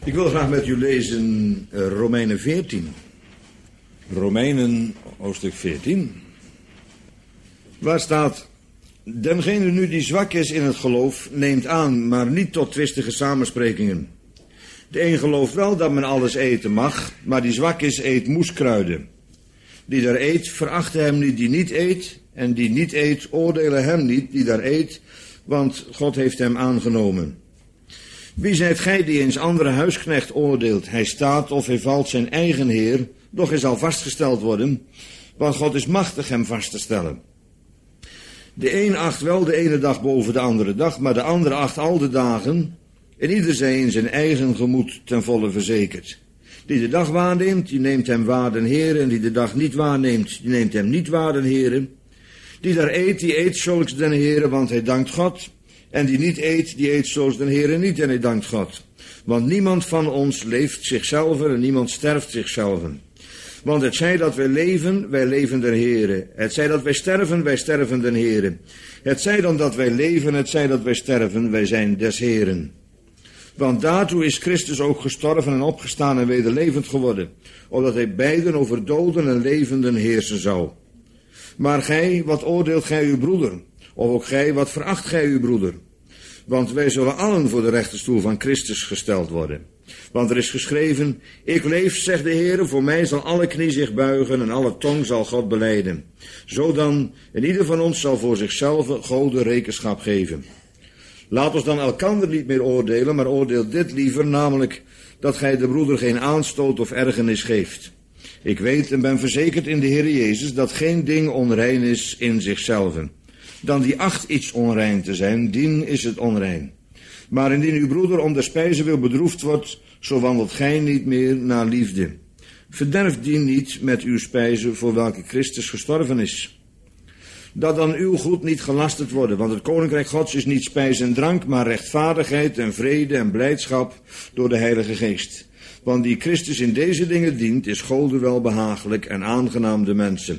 Ik wil graag met u lezen Romeinen 14. Romeinen, hoofdstuk 14. Waar staat: dengene nu die zwak is in het geloof, neemt aan, maar niet tot twistige samensprekingen. De een gelooft wel dat men alles eten mag, maar die zwak is, eet moeskruiden. Die daar eet, verachte hem niet die niet eet, en die niet eet, oordele hem niet die daar eet, want God heeft hem aangenomen. Wie zijt gij die eens andere huisknecht oordeelt? Hij staat of hij valt zijn eigen heer, doch hij zal vastgesteld worden, want God is machtig hem vast te stellen. De een acht wel de ene dag boven de andere dag, maar de andere acht al de dagen, en ieder zij in zijn eigen gemoed ten volle verzekerd. Die de dag waarneemt, die neemt hem waar den Heere, en die de dag niet waarneemt, die neemt hem niet waar den Heere. Die daar eet, die eet zulks den Heere, want hij dankt God. En die niet eet, die eet zoals den Heere niet, en hij dankt God. Want niemand van ons leeft zichzelf en niemand sterft zichzelf. Want het zij dat wij leven den Heere. Het zij dat wij sterven den Heere. Het zij dan dat wij leven, het zij dat wij sterven, wij zijn des Heeren. Want daartoe is Christus ook gestorven en opgestaan en weder levend geworden, opdat hij beiden over doden en levenden heersen zou. Maar gij, wat oordeelt gij uw broeder? Of ook gij, wat veracht gij uw broeder? Want wij zullen allen voor de rechterstoel van Christus gesteld worden. Want er is geschreven: ik leef, zegt de Heere, voor mij zal alle knie zich buigen en alle tong zal God belijden. Zo dan, en ieder van ons zal voor zichzelf Gode rekenschap geven. Laat ons dan elkander niet meer oordelen, maar oordeel dit liever, namelijk dat gij de broeder geen aanstoot of ergernis geeft. Ik weet en ben verzekerd in de Heere Jezus dat geen ding onrein is in zichzelf. Dan die acht iets onrein te zijn, dien is het onrein. Maar indien uw broeder om de spijze wil bedroefd wordt, zo wandelt gij niet meer naar liefde. Verderf dien niet met uw spijze voor welke Christus gestorven is. Dat dan uw goed niet gelasterd worden, want het koninkrijk Gods is niet spijs en drank, maar rechtvaardigheid en vrede en blijdschap door de Heilige Geest. Want die Christus in deze dingen dient, is Gode welbehagelijk en aangenaam de mensen.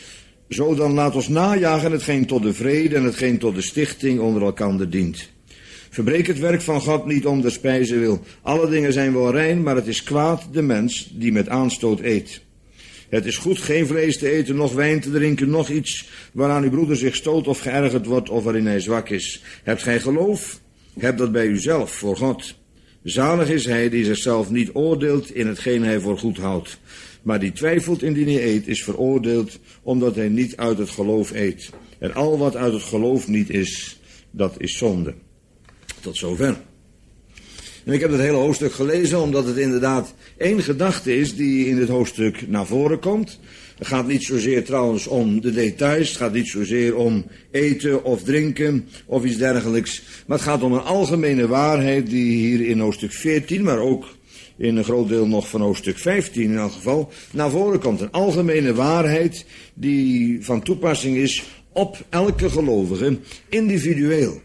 Zo dan laat ons najagen hetgeen tot de vrede en hetgeen tot de stichting onder elkander dient. Verbreek het werk van God niet om de spijze wil. Alle dingen zijn wel rein, maar het is kwaad de mens die met aanstoot eet. Het is goed geen vlees te eten, noch wijn te drinken, noch iets waaraan uw broeder zich stoot of geërgerd wordt of waarin hij zwak is. Hebt gij geloof? Heb dat bij uzelf, voor God. Zalig is hij die zichzelf niet oordeelt in hetgeen hij voor goed houdt. Maar die twijfelt indien hij eet, is veroordeeld, omdat hij niet uit het geloof eet. En al wat uit het geloof niet is, dat is zonde. Tot zover. En ik heb het hele hoofdstuk gelezen, omdat het inderdaad één gedachte is die in dit hoofdstuk naar voren komt. Het gaat niet zozeer trouwens om de details, het gaat niet zozeer om eten of drinken of iets dergelijks. Maar het gaat om een algemene waarheid die hier in hoofdstuk 14, maar ook in een groot deel nog van hoofdstuk 15 in elk geval, naar voren komt. Een algemene waarheid die van toepassing is op elke gelovige individueel.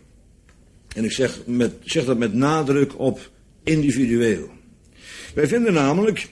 En ik zeg dat met nadruk op individueel. Wij vinden namelijk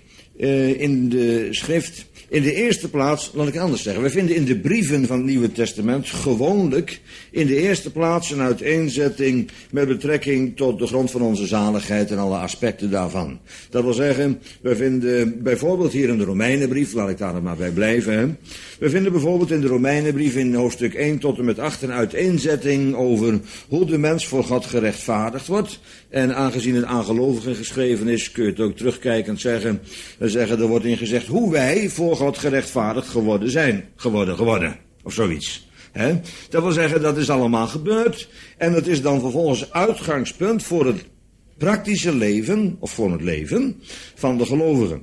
in de schrift, in de eerste plaats, laat ik anders zeggen, wij vinden in de brieven van het Nieuwe Testament gewoonlijk in de eerste plaats een uiteenzetting met betrekking tot de grond van onze zaligheid en alle aspecten daarvan. Dat wil zeggen, wij vinden bijvoorbeeld hier in de Romeinenbrief, laat ik daar nog maar bij blijven, hè. We vinden bijvoorbeeld in de Romeinenbrief in hoofdstuk 1 tot en met 8 een uiteenzetting over hoe de mens voor God gerechtvaardigd wordt. En aangezien het aan gelovigen geschreven is, kun je het ook terugkijkend zeggen. Er wordt in gezegd hoe wij voor God gerechtvaardigd geworden. Of zoiets. He? Dat wil zeggen, dat is allemaal gebeurd. En dat is dan vervolgens uitgangspunt voor het praktische leven, of voor het leven van de gelovigen.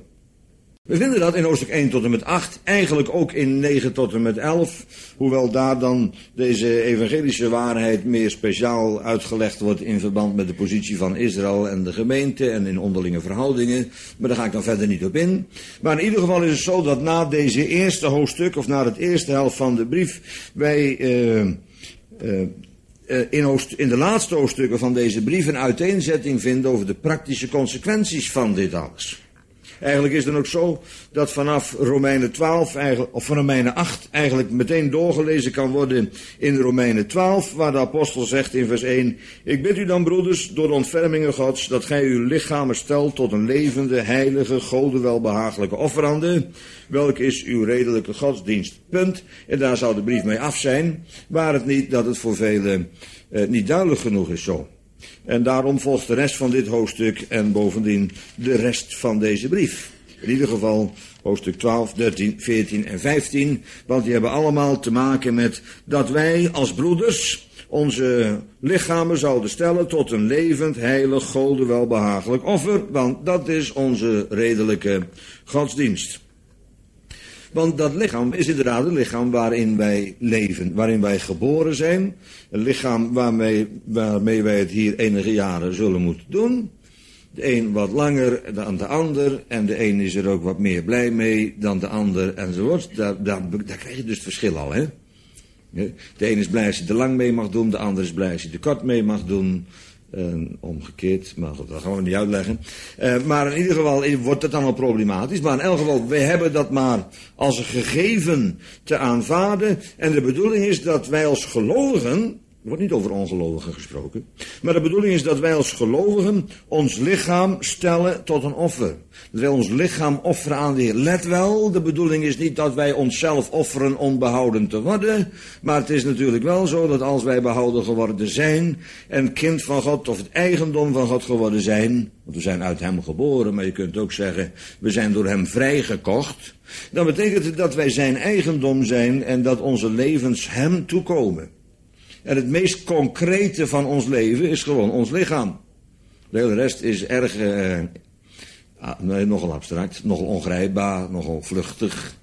We vinden dat in hoofdstuk 1 tot en met 8, eigenlijk ook in 9 tot en met 11, hoewel daar dan deze evangelische waarheid meer speciaal uitgelegd wordt in verband met de positie van Israël en de gemeente en in onderlinge verhoudingen, maar daar ga ik dan verder niet op in. Maar in ieder geval is het zo dat na deze eerste hoofdstuk, of na het eerste helft van de brief, wij in de laatste hoofdstukken van deze brief een uiteenzetting vinden over de praktische consequenties van dit alles. Eigenlijk is het dan ook zo dat vanaf Romeinen 12, of van Romeinen 8, eigenlijk meteen doorgelezen kan worden in Romeinen 12, waar de apostel zegt in vers 1, ik bid u dan, broeders, door de ontfermingen Gods, dat gij uw lichamen stelt tot een levende, heilige, Gode welbehagelijke offerande, welk is uw redelijke godsdienst. Punt. En daar zou de brief mee af zijn, waar het niet dat het voor velen niet duidelijk genoeg is zo. En daarom volgt de rest van dit hoofdstuk en bovendien de rest van deze brief. In ieder geval hoofdstuk 12, 13, 14 en 15. Want die hebben allemaal te maken met dat wij als broeders onze lichamen zouden stellen tot een levend, heilig, Gode welbehagelijk offer. Want dat is onze redelijke godsdienst. Want dat lichaam is inderdaad een lichaam waarin wij leven, waarin wij geboren zijn. Een lichaam waarmee wij het hier enige jaren zullen moeten doen. De een wat langer dan de ander en de een is er ook wat meer blij mee dan de ander enzovoort. Daar krijg je dus het verschil al, hè. De een is blij als hij te lang mee mag doen, de ander is blij als hij te kort mee mag doen. Omgekeerd, maar goed, dat gaan we niet uitleggen. Maar in ieder geval wordt het dan al problematisch. Maar in elk geval, wij hebben dat maar als een gegeven te aanvaarden. En de bedoeling is dat wij als gelovigen, er wordt niet over ongelovigen gesproken, maar de bedoeling is dat wij als gelovigen ons lichaam stellen tot een offer. Dat wij ons lichaam offeren aan de Heer. Let wel, de bedoeling is niet dat wij onszelf offeren om behouden te worden. Maar het is natuurlijk wel zo dat als wij behouden geworden zijn en kind van God of het eigendom van God geworden zijn, want we zijn uit hem geboren, maar je kunt ook zeggen, we zijn door hem vrijgekocht. Dan betekent het dat wij zijn eigendom zijn en dat onze levens hem toekomen. En het meest concrete van ons leven is gewoon ons lichaam. De hele rest is erg, nogal abstract, nogal ongrijpbaar, nogal vluchtig,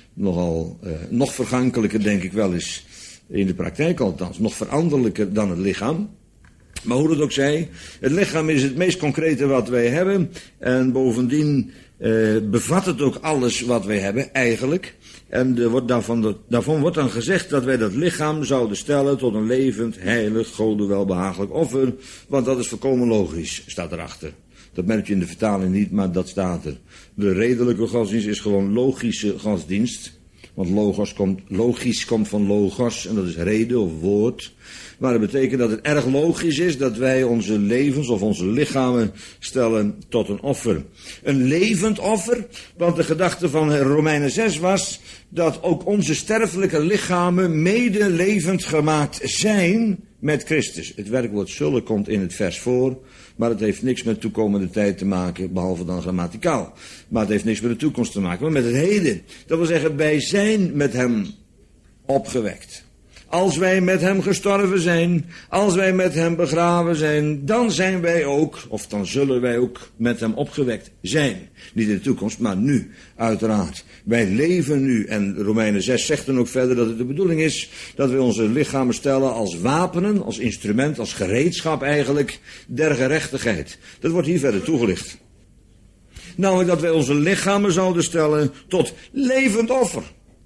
nog vergankelijker denk ik wel eens, in de praktijk althans, nog veranderlijker dan het lichaam. Maar hoe het ook zij, het lichaam is het meest concrete wat wij hebben en bovendien bevat het ook alles wat wij hebben eigenlijk. En daarvan wordt dan gezegd dat wij dat lichaam zouden stellen tot een levend, heilig, Gode welbehagelijk offer. Want dat is volkomen logisch, staat erachter. Dat merk je in de vertaling niet, maar dat staat er. De redelijke godsdienst is gewoon logische godsdienst. Want logisch komt van logos en dat is reden of woord. Maar dat betekent dat het erg logisch is dat wij onze levens of onze lichamen stellen tot een offer. Een levend offer, want de gedachte van Romeinen 6 was dat ook onze sterfelijke lichamen mede levend gemaakt zijn met Christus. Het werkwoord zullen komt in het vers voor, maar het heeft niks met toekomende tijd te maken, behalve dan grammaticaal. Maar het heeft niks met de toekomst te maken, maar met het heden. Dat wil zeggen, wij zijn met hem opgewekt. Als wij met hem gestorven zijn, als wij met hem begraven zijn, dan zijn wij ook, of dan zullen wij ook met hem opgewekt zijn. Niet in de toekomst, maar nu, uiteraard. Wij leven nu. En Romeinen 6 zegt dan ook verder dat het de bedoeling is dat wij onze lichamen stellen als wapenen, als instrument, als gereedschap eigenlijk, der gerechtigheid. Dat wordt hier verder toegelicht. Namelijk dat wij onze lichamen zouden stellen tot levend offer.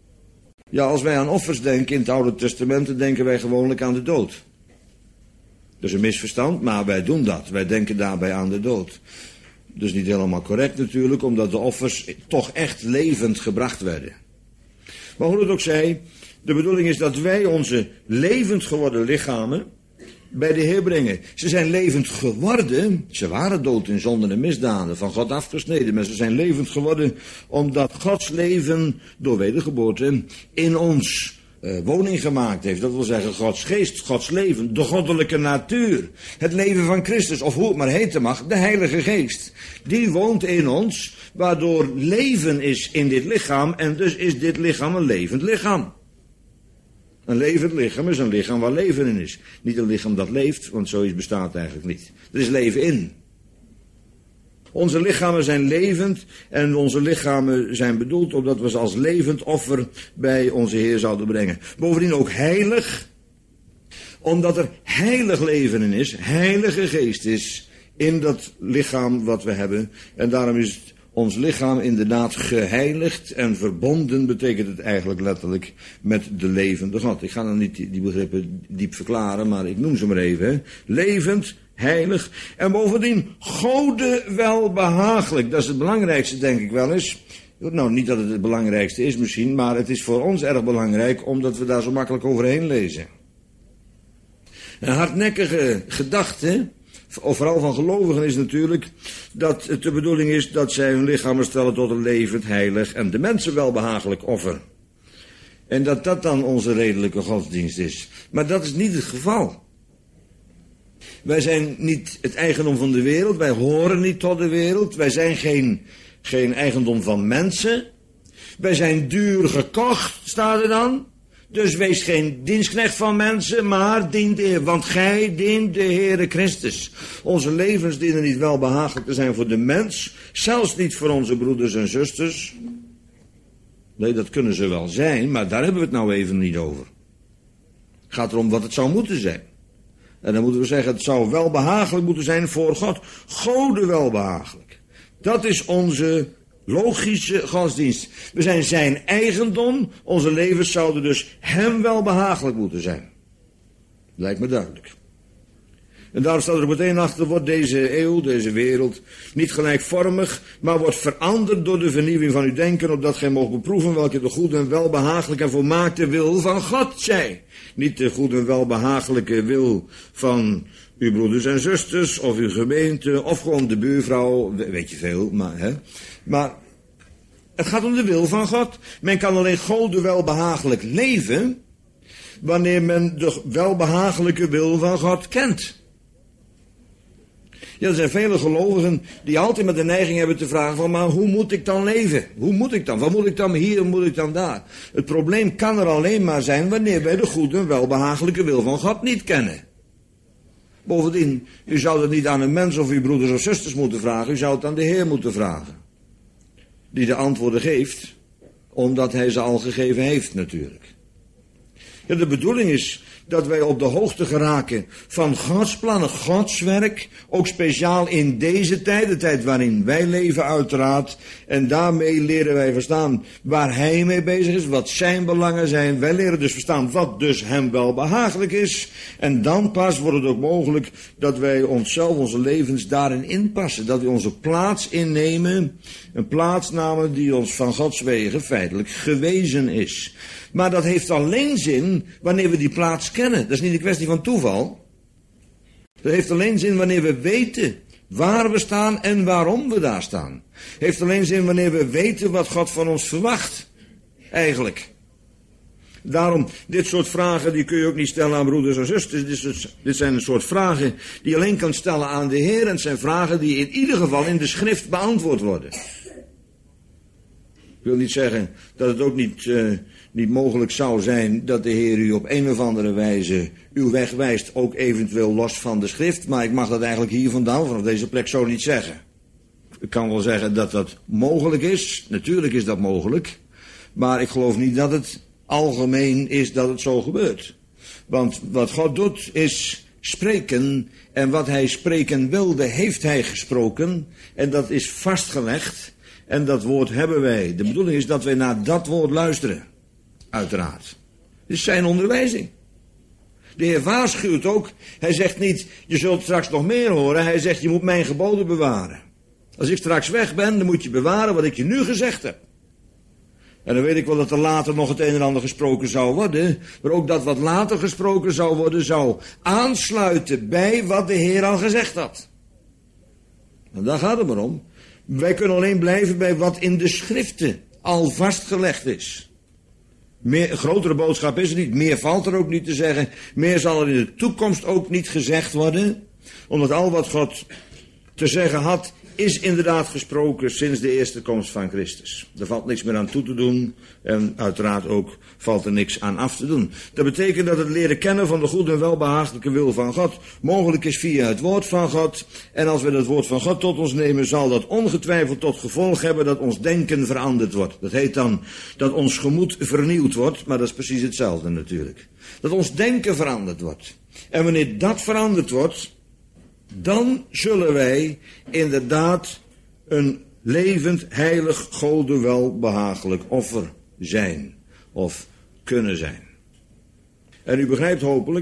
Ja, als wij aan offers denken in het Oude Testament, dan denken wij gewoonlijk aan de dood. Dat is een misverstand, maar wij doen dat. Wij denken daarbij aan de dood. Dus niet helemaal correct natuurlijk, omdat de offers toch echt levend gebracht werden. Maar hoe het ook zij, de bedoeling is dat wij onze levend geworden lichamen bij de Heer brengen. Ze zijn levend geworden, ze waren dood in zonden en misdaden, van God afgesneden, maar ze zijn levend geworden omdat Gods leven door wedergeboorte in ons woning gemaakt heeft. Dat wil zeggen Gods geest, Gods leven, de goddelijke natuur, het leven van Christus, of hoe het maar heten mag, de Heilige Geest. Die woont in ons, waardoor leven is in dit lichaam en dus is dit lichaam een levend lichaam. Een levend lichaam is een lichaam waar leven in is. Niet een lichaam dat leeft, want zoiets bestaat eigenlijk niet. Er is leven in. Onze lichamen zijn levend en onze lichamen zijn bedoeld omdat we ze als levend offer bij onze Heer zouden brengen. Bovendien ook heilig, omdat er heilig leven in is, heilige geest is in dat lichaam wat we hebben. En daarom is ons lichaam inderdaad geheiligd en verbonden betekent het eigenlijk letterlijk met de levende God. Ik ga dan niet die begrippen diep verklaren, maar ik noem ze maar even. Hè. Levend, heilig en bovendien Gode welbehagelijk. Dat is het belangrijkste, denk ik wel eens. Nou, niet dat het het belangrijkste is misschien, maar het is voor ons erg belangrijk, omdat we daar zo makkelijk overheen lezen. Een hardnekkige gedachte, of vooral van gelovigen, is natuurlijk dat het de bedoeling is dat zij hun lichamen stellen tot een levend, heilig en de mensen welbehagelijk offer. En dat dat dan onze redelijke godsdienst is. Maar dat is niet het geval. Wij zijn niet het eigendom van de wereld, wij horen niet tot de wereld, wij zijn geen eigendom van mensen. Wij zijn duur gekocht, staat er dan. Dus wees geen dienstknecht van mensen, maar dient de Heer. Want gij dient de Heere Christus. Onze levens dienen niet welbehagelijk te zijn voor de mens. Zelfs niet voor onze broeders en zusters. Nee, dat kunnen ze wel zijn, maar daar hebben we het nou even niet over. Het gaat erom wat het zou moeten zijn. En dan moeten we zeggen, het zou welbehagelijk moeten zijn voor God. Gode welbehagelijk. Dat is onze logische godsdienst. We zijn zijn eigendom. Onze levens zouden dus hem welbehagelijk moeten zijn. Lijkt me duidelijk. En daarom staat er ook meteen achter, wordt deze eeuw, deze wereld, niet gelijkvormig, maar wordt veranderd door de vernieuwing van uw denken, opdat gij moogt beproeven welke de goede en welbehagelijke en volmaakte wil van God zij. Niet de goede en welbehagelijke wil van uw broeders en zusters, of uw gemeente, of gewoon de buurvrouw, weet je veel, maar het gaat om de wil van God. Men kan alleen Gode welbehagelijk leven, wanneer men de welbehagelijke wil van God kent. Ja, er zijn vele gelovigen die altijd met de neiging hebben te vragen van, maar hoe moet ik dan leven? Hoe moet ik dan? Wat moet ik dan hier, moet ik dan daar? Het probleem kan er alleen maar zijn wanneer wij de goede en welbehagelijke wil van God niet kennen. Bovendien, u zou het niet aan een mens of uw broeders of zusters moeten vragen, u zou het aan de Heer moeten vragen. Die de antwoorden geeft, omdat hij ze al gegeven heeft natuurlijk. Ja, de bedoeling is dat wij op de hoogte geraken van Gods plannen, Gods werk, ook speciaal in deze tijd, de tijd waarin wij leven uiteraard. En daarmee leren wij verstaan waar hij mee bezig is, wat zijn belangen zijn. Wij leren dus verstaan wat dus hem wel behagelijk is. En dan pas wordt het ook mogelijk dat wij onszelf, onze levens daarin inpassen. Dat we onze plaats innemen, een plaatsname die ons van Gods wegen feitelijk gewezen is. Maar dat heeft alleen zin wanneer we die plaats kennen. Dat is niet een kwestie van toeval. Dat heeft alleen zin wanneer we weten waar we staan en waarom we daar staan. Heeft alleen zin wanneer we weten wat God van ons verwacht. Eigenlijk. Daarom, dit soort vragen die kun je ook niet stellen aan broeders en zusters. Dit zijn een soort vragen die je alleen kan stellen aan de Heer. En het zijn vragen die in ieder geval in de schrift beantwoord worden. Ik wil niet zeggen dat het ook niet mogelijk zou zijn dat de Heer u op een of andere wijze uw weg wijst, ook eventueel los van de schrift. Maar ik mag dat eigenlijk hier vandaan, vanaf deze plek, zo niet zeggen. Ik kan wel zeggen dat dat mogelijk is. Natuurlijk is dat mogelijk. Maar ik geloof niet dat het algemeen is dat het zo gebeurt. Want wat God doet is spreken. En wat hij spreken wilde, heeft hij gesproken. En dat is vastgelegd. En dat woord hebben wij. De bedoeling is dat wij naar dat woord luisteren. Uiteraard. Dit is zijn onderwijzing. De Heer waarschuwt ook. Hij zegt niet, je zult straks nog meer horen. Hij zegt, je moet mijn geboden bewaren. Als ik straks weg ben, dan moet je bewaren wat ik je nu gezegd heb. En dan weet ik wel dat er later nog het een en ander gesproken zou worden. Maar ook dat wat later gesproken zou worden, zou aansluiten bij wat de Heer al gezegd had. En daar gaat het maar om. Wij kunnen alleen blijven bij wat in de schriften al vastgelegd is. Een grotere boodschap is er niet. Meer valt er ook niet te zeggen. Meer zal er in de toekomst ook niet gezegd worden. Omdat al wat God te zeggen had, is inderdaad gesproken sinds de eerste komst van Christus. Er valt niks meer aan toe te doen. En uiteraard ook valt er niks aan af te doen. Dat betekent dat het leren kennen van de goede en welbehagelijke wil van God mogelijk is via het woord van God. En als we het woord van God tot ons nemen, zal dat ongetwijfeld tot gevolg hebben dat ons denken veranderd wordt. Dat heet dan dat ons gemoed vernieuwd wordt, maar dat is precies hetzelfde natuurlijk. Dat ons denken veranderd wordt. En wanneer dat veranderd wordt, dan zullen wij inderdaad een levend, heilig, Gode welbehagelijk offer zijn. Of kunnen zijn. En u begrijpt hopelijk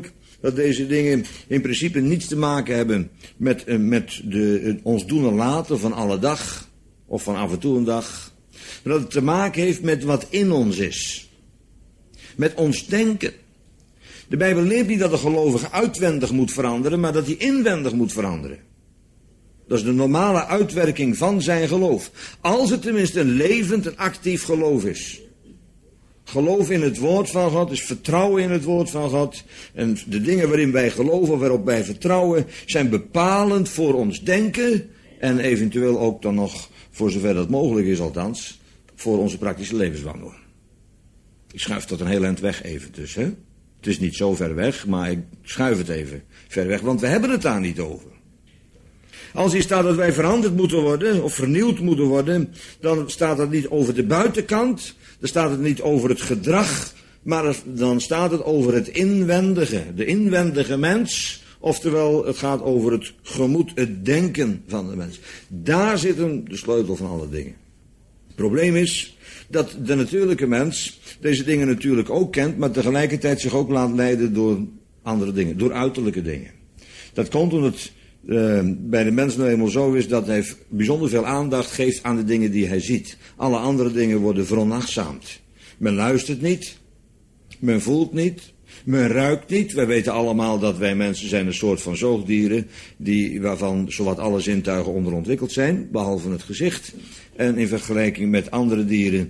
Dat deze dingen in principe niets te maken hebben met ons doen en laten van alle dag. Of van af en toe een dag. Maar dat het te maken heeft met wat in ons is. Met ons denken. De Bijbel leert niet dat de gelovige uitwendig moet veranderen, maar dat hij inwendig moet veranderen. Dat is de normale uitwerking van zijn geloof. Als het tenminste een levend en actief geloof is. Geloof in het woord van God is vertrouwen in het woord van God. En de dingen waarin wij geloven, waarop wij vertrouwen, zijn bepalend voor ons denken. En eventueel ook dan nog, voor zover dat mogelijk is althans, voor onze praktische levenswandel. Ik schuif tot een heel eind weg even tussen. Hè? Het is niet zo ver weg, maar ik schuif het even ver weg, want we hebben het daar niet over. Als hier staat dat wij veranderd moeten worden, of vernieuwd moeten worden, dan staat het niet over de buitenkant, dan staat het niet over het gedrag, maar dan staat het over het inwendige, de inwendige mens, oftewel het gaat over het gemoed, het denken van de mens. Daar zit hem de sleutel van alle dingen. Het probleem is dat de natuurlijke mens deze dingen natuurlijk ook kent, maar tegelijkertijd zich ook laat leiden door andere dingen, door uiterlijke dingen. Dat komt omdat bij de mens nou eenmaal zo is dat hij bijzonder veel aandacht geeft aan de dingen die hij ziet. Alle andere dingen worden veronachtzaamd. Men luistert niet, men voelt niet, men ruikt niet. Wij weten allemaal dat wij mensen zijn een soort van zoogdieren waarvan zowat alle zintuigen onderontwikkeld zijn, behalve het gezicht. En in vergelijking met andere dieren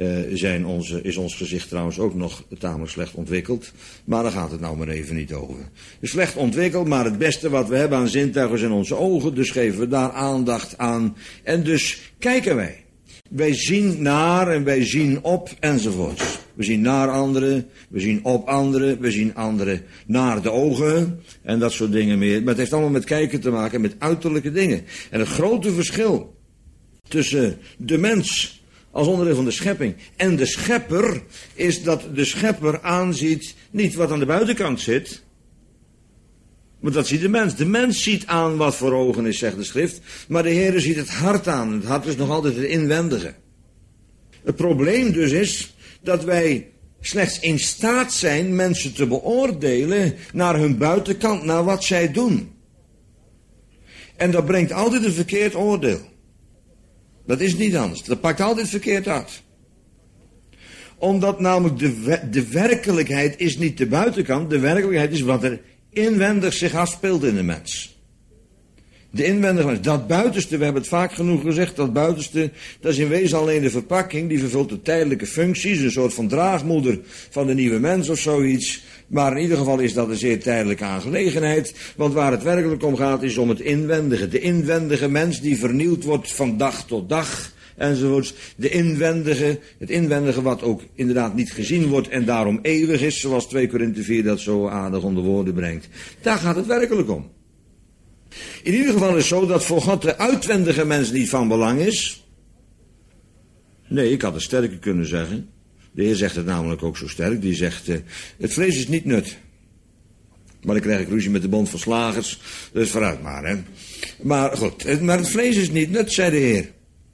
is ons gezicht trouwens ook nog tamelijk slecht ontwikkeld. Maar daar gaat het nou maar even niet over. Slecht ontwikkeld, maar het beste wat we hebben aan zintuigen zijn onze ogen. Dus geven we daar aandacht aan. En dus kijken wij. Wij zien naar en wij zien op enzovoorts. We zien naar anderen, we zien op anderen, we zien anderen naar de ogen en dat soort dingen meer. Maar het heeft allemaal met kijken te maken, met uiterlijke dingen. En het grote verschil tussen de mens als onderdeel van de schepping en de schepper is dat de schepper aanziet niet wat aan de buitenkant zit, maar dat ziet de mens. De mens ziet aan wat voor ogen is, zegt de schrift, maar de Heere ziet het hart aan. Het hart is nog altijd het inwendige. Het probleem dus is dat wij slechts in staat zijn mensen te beoordelen naar hun buitenkant, naar wat zij doen. En dat brengt altijd een verkeerd oordeel. Dat is niet anders. Dat pakt altijd verkeerd uit. Omdat namelijk de werkelijkheid is niet de buitenkant. De werkelijkheid is wat er inwendig zich afspeelt in de mens. De inwendige mens. Dat buitenste, we hebben het vaak genoeg gezegd, dat buitenste, dat is in wezen alleen de verpakking. Die vervult de tijdelijke functies. Een soort van draagmoeder van de nieuwe mens of zoiets. Maar in ieder geval is dat een zeer tijdelijke aangelegenheid. Want waar het werkelijk om gaat is om het inwendige. De inwendige mens die vernieuwd wordt van dag tot dag. Enzovoorts. Het inwendige wat ook inderdaad niet gezien wordt en daarom eeuwig is. Zoals 2 Korinthe 4 dat zo aardig onder woorden brengt. Daar gaat het werkelijk om. In ieder geval is het zo dat voor God de uitwendige mens niet van belang is. Nee, ik had het sterker kunnen zeggen. De Heer zegt het namelijk ook zo sterk. Die zegt, het vlees is niet nut. Maar dan krijg ik ruzie met de bond van slagers. Dus vooruit maar, hè. Maar goed, maar het vlees is niet nut, zei de Heer.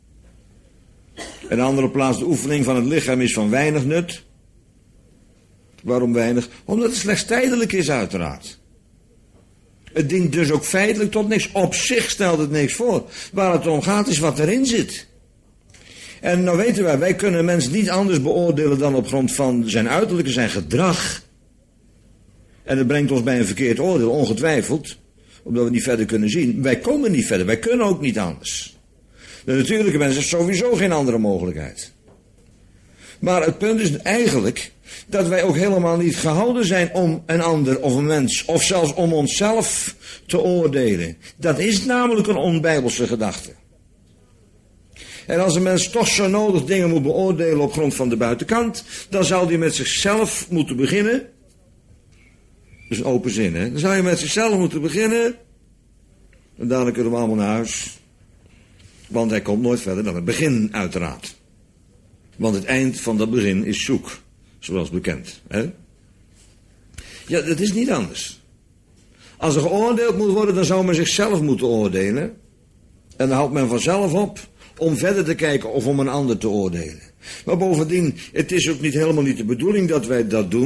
En een andere plaats, de oefening van het lichaam is van weinig nut. Waarom weinig? Omdat het slechts tijdelijk is, uiteraard. Het dient dus ook feitelijk tot niks. Op zich stelt het niks voor. Waar het om gaat is wat erin zit. En nou weten wij kunnen een mens niet anders beoordelen dan op grond van zijn uiterlijke, zijn gedrag. En dat brengt ons bij een verkeerd oordeel, ongetwijfeld. Omdat we niet verder kunnen zien. Wij komen niet verder, wij kunnen ook niet anders. De natuurlijke mens heeft sowieso geen andere mogelijkheid. Maar het punt is eigenlijk dat wij ook helemaal niet gehouden zijn om een ander of een mens, of zelfs om onszelf te oordelen. Dat is namelijk een onbijbelse gedachte. En als een mens toch zo nodig dingen moet beoordelen op grond van de buitenkant, dan zal hij met zichzelf moeten beginnen. Dat is een open zin, hè? Dan zou je met zichzelf moeten beginnen. En daarna kunnen we allemaal naar huis. Want hij komt nooit verder dan het begin, uiteraard. Want het eind van dat begin is zoek, zoals bekend. Hè? Ja, dat is niet anders. Als er geoordeeld moet worden, dan zou men zichzelf moeten oordelen. En dan houdt men vanzelf op om verder te kijken of om een ander te oordelen. Maar bovendien, het is ook helemaal niet de bedoeling dat wij dat doen.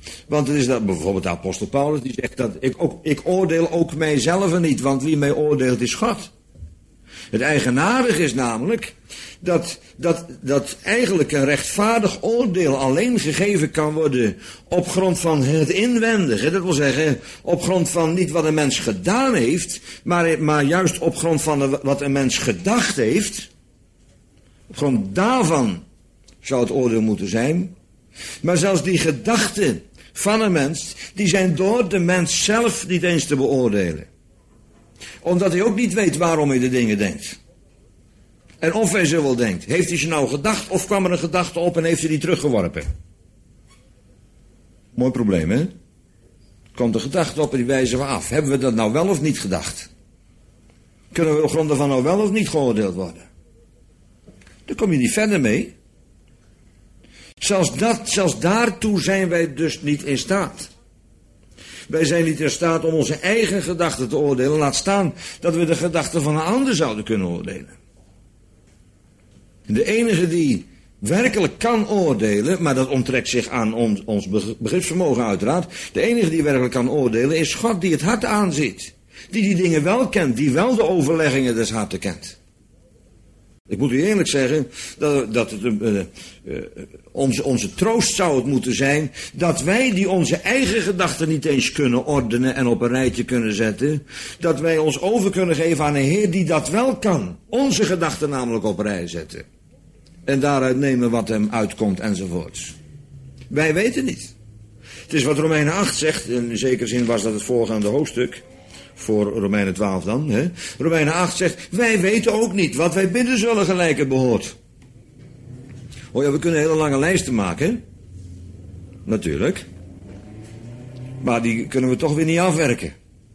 Want het is dat bijvoorbeeld de apostel Paulus die zegt dat ik oordeel ook mijzelf niet, want wie mij oordeelt is God. Het eigenaardige is namelijk dat eigenlijk een rechtvaardig oordeel alleen gegeven kan worden op grond van het inwendige. Dat wil zeggen, op grond van niet wat een mens gedaan heeft, maar juist op grond van wat een mens gedacht heeft. Op grond daarvan zou het oordeel moeten zijn. Maar zelfs die gedachten van een mens, die zijn door de mens zelf niet eens te beoordelen. Omdat hij ook niet weet waarom hij de dingen denkt. En of hij ze wel denkt. Heeft hij ze nou gedacht of kwam er een gedachte op en heeft hij die teruggeworpen? Mooi probleem, hè? Komt de gedachte op en die wijzen we af. Hebben we dat nou wel of niet gedacht? Kunnen we op grond daarvan nou wel of niet geoordeeld worden? Daar kom je niet verder mee. Zelfs daartoe zijn wij dus niet in staat. Wij zijn niet in staat om onze eigen gedachten te oordelen. Laat staan dat we de gedachten van een ander zouden kunnen oordelen. De enige die werkelijk kan oordelen, maar dat onttrekt zich aan ons begripsvermogen uiteraard. De enige die werkelijk kan oordelen is God die het hart aanziet. Die dingen wel kent, die wel de overleggingen des harten kent. Ik moet u eerlijk zeggen dat het, onze troost zou het moeten zijn dat wij die onze eigen gedachten niet eens kunnen ordenen en op een rijtje kunnen zetten, dat wij ons over kunnen geven aan een Heer die dat wel kan. Onze gedachten namelijk op een rij zetten. En daaruit nemen wat hem uitkomt enzovoorts. Wij weten niet. Het is wat Romeinen 8 zegt, in zekere zin was dat het voorgaande hoofdstuk. Voor Romeinen 12 dan. Hè? Romeinen 8 zegt, wij weten ook niet wat wij bidden zullen gelijk het behoort. Oh ja, we kunnen hele lange lijsten maken. Natuurlijk. Maar die kunnen we toch weer niet afwerken.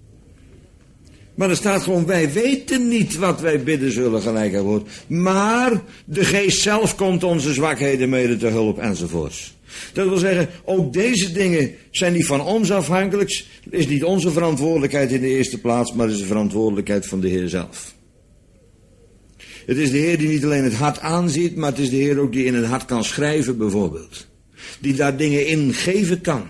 Maar er staat gewoon, wij weten niet wat wij bidden zullen gelijk het behoort. Maar de geest zelf komt onze zwakheden mede te hulp enzovoorts. Dat wil zeggen, ook deze dingen zijn niet van ons afhankelijk. Het is niet onze verantwoordelijkheid in de eerste plaats, maar het is de verantwoordelijkheid van de Heer zelf. Het is de Heer die niet alleen het hart aanziet, maar het is de Heer ook die in het hart kan schrijven bijvoorbeeld. Die daar dingen in geven kan.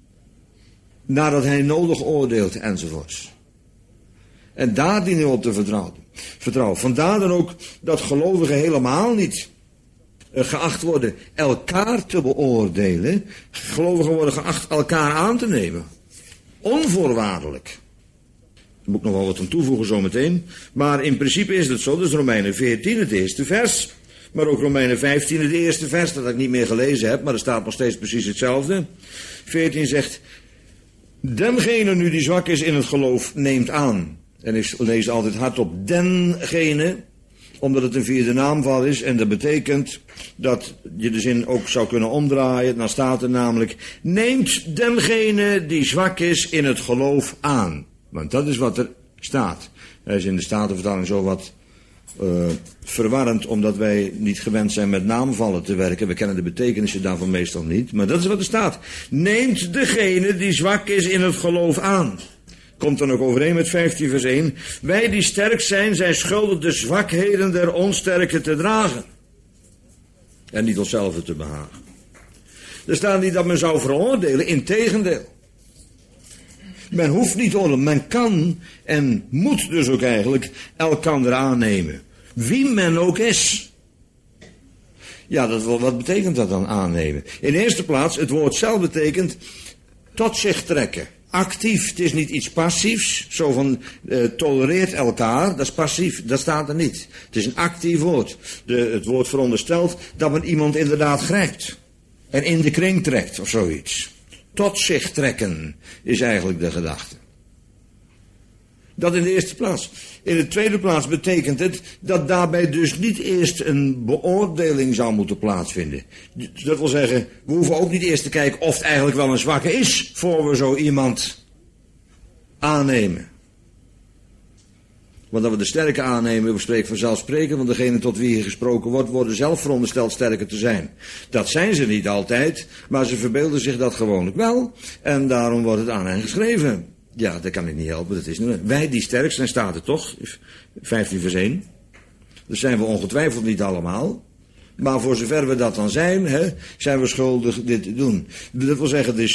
Nadat hij nodig oordeelt enzovoorts. En daar dienen we op te vertrouwen. Vandaar dan ook dat gelovigen helemaal niet geacht worden elkaar te beoordelen. Gelovigen worden geacht elkaar aan te nemen. Onvoorwaardelijk. Daar moet ik nog wel wat aan toevoegen zometeen. Maar in principe is het zo. Dus Romeinen 14 het eerste vers. Maar ook Romeinen 15 het eerste vers. Dat ik niet meer gelezen heb. Maar er staat nog steeds precies hetzelfde. 14 zegt. Dengene nu die zwak is in het geloof neemt aan. En ik lees altijd hardop dengene. Omdat het een vierde naamval is. En dat betekent dat je de zin ook zou kunnen omdraaien. Dan staat er namelijk. Neemt dengene die zwak is in het geloof aan. Want dat is wat er staat. Hij is in de Statenvertaling zo wat verwarrend. Omdat wij niet gewend zijn met naamvallen te werken. We kennen de betekenissen daarvan meestal niet. Maar dat is wat er staat. Neemt degene die zwak is in het geloof aan. Komt dan ook overeen met 15 vers 1. Wij die sterk zijn schuldig de zwakheden der onsterken te dragen. En niet onszelf te behagen. Er staat niet dat men zou veroordelen, integendeel. Men hoeft niet te oordelen, men kan en moet dus ook eigenlijk elkander aannemen. Wie men ook is. Ja, wat betekent dat dan aannemen? In de eerste plaats, het woord zelf betekent tot zich trekken. Actief, het is niet iets passiefs, zo van tolereert elkaar, dat is passief, dat staat er niet. Het is een actief woord. Het woord veronderstelt dat men iemand inderdaad grijpt en in de kring trekt of zoiets. Tot zich trekken is eigenlijk de gedachte. Dat in de eerste plaats. In de tweede plaats betekent het dat daarbij dus niet eerst een beoordeling zou moeten plaatsvinden. Dat wil zeggen, we hoeven ook niet eerst te kijken of het eigenlijk wel een zwakke is, voor we zo iemand aannemen. Want dat we de sterke aannemen, we spreken vanzelfsprekend, want degene tot wie hier gesproken wordt, worden zelf verondersteld sterker te zijn. Dat zijn ze niet altijd, maar ze verbeelden zich dat gewoonlijk wel, en daarom wordt het aan hen geschreven. Ja, dat kan ik niet helpen, dat is niet. Wij die sterk zijn, staat er toch, 15 vers 1. Dat zijn we ongetwijfeld niet allemaal. Maar voor zover we dat dan zijn, zijn we schuldig dit te doen. Dat wil zeggen, het is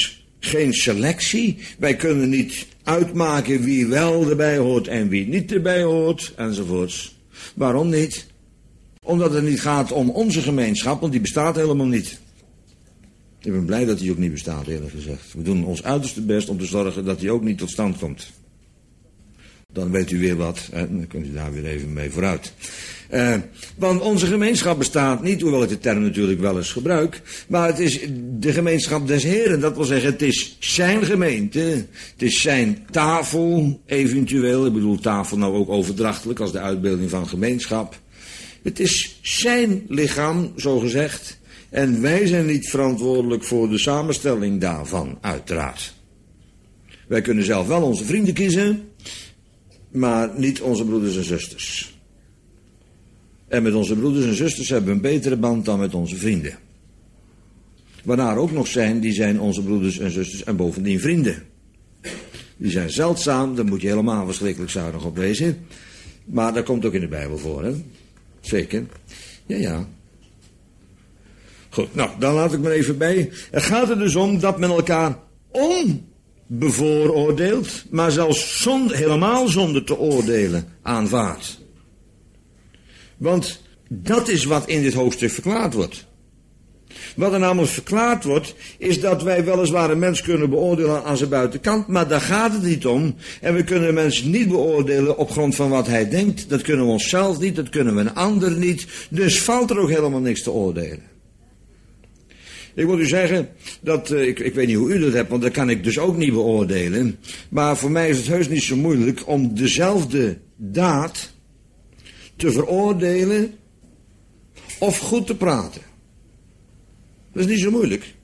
geen selectie. Wij kunnen niet uitmaken wie wel erbij hoort en wie niet erbij hoort, enzovoorts. Waarom niet? Omdat het niet gaat om onze gemeenschap, want die bestaat helemaal niet. Ik ben blij dat die ook niet bestaat, eerlijk gezegd. We doen ons uiterste best om te zorgen dat die ook niet tot stand komt. Dan weet u weer wat, hè? Dan kunt u daar weer even mee vooruit. Want onze gemeenschap bestaat niet, hoewel ik de term natuurlijk wel eens gebruik, maar het is de gemeenschap des Heren. Dat wil zeggen, het is zijn gemeente, het is zijn tafel, eventueel. Ik bedoel tafel nou ook overdrachtelijk als de uitbeelding van gemeenschap. Het is zijn lichaam, zo gezegd. En wij zijn niet verantwoordelijk voor de samenstelling daarvan, uiteraard. Wij kunnen zelf wel onze vrienden kiezen, maar niet onze broeders en zusters. En met onze broeders en zusters hebben we een betere band dan met onze vrienden. Waarna ook nog zijn, die zijn onze broeders en zusters en bovendien vrienden. Die zijn zeldzaam, daar moet je helemaal verschrikkelijk zuinig op wezen. Maar dat komt ook in de Bijbel voor, hè? Zeker. Ja. Goed, nou, dan laat ik maar even bij. Het gaat er dus om dat men elkaar onbevooroordeeld, maar zelfs helemaal zonder te oordelen, aanvaardt. Want dat is wat in dit hoofdstuk verklaard wordt. Wat er namelijk verklaard wordt, is dat wij weliswaar een mens kunnen beoordelen aan zijn buitenkant, maar daar gaat het niet om. En we kunnen een mens niet beoordelen op grond van wat hij denkt. Dat kunnen we onszelf niet, dat kunnen we een ander niet. Dus valt er ook helemaal niks te oordelen. Ik moet u zeggen, dat ik weet niet hoe u dat hebt, want dat kan ik dus ook niet beoordelen. Maar voor mij is het heus niet zo moeilijk om dezelfde daad te veroordelen of goed te praten. Dat is niet zo moeilijk. Er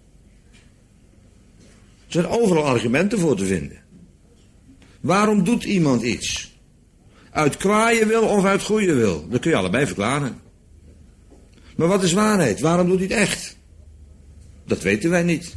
zijn overal argumenten voor te vinden. Waarom doet iemand iets? Uit kwaaie wil of uit goede wil? Dat kun je allebei verklaren. Maar wat is waarheid? Waarom doet hij het echt? Dat weten wij niet.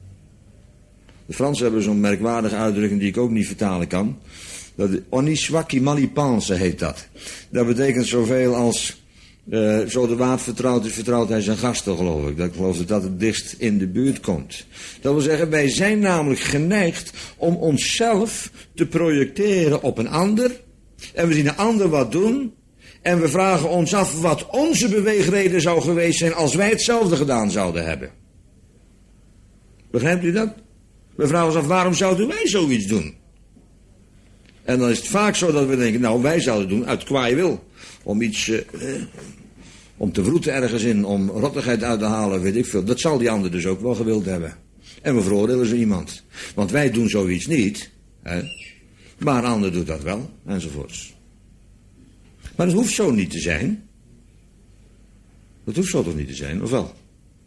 De Fransen hebben zo'n merkwaardige uitdrukking die ik ook niet vertalen kan. Honi soit qui mal y pense heet dat. Dat betekent zoveel als zo de waard vertrouwd is, vertrouwt hij zijn gasten, geloof ik. Ik geloof dat dat het dichtst in de buurt komt. Dat wil zeggen, wij zijn namelijk geneigd om onszelf te projecteren op een ander. En we zien een ander wat doen. En we vragen ons af wat onze beweegreden zou geweest zijn als wij hetzelfde gedaan zouden hebben. Begrijpt u dat? We vragen ons af, waarom zouden wij zoiets doen? En dan is het vaak zo dat we denken, nou, wij zouden doen uit kwaaie wil. Om iets, om te vroeten ergens in, om rottigheid uit te halen, weet ik veel. Dat zal die ander dus ook wel gewild hebben. En we veroordelen zo iemand. Want wij doen zoiets niet, hè? Maar een ander doet dat wel, enzovoorts. Maar dat hoeft zo niet te zijn. Dat hoeft zo toch niet te zijn, of wel? Dat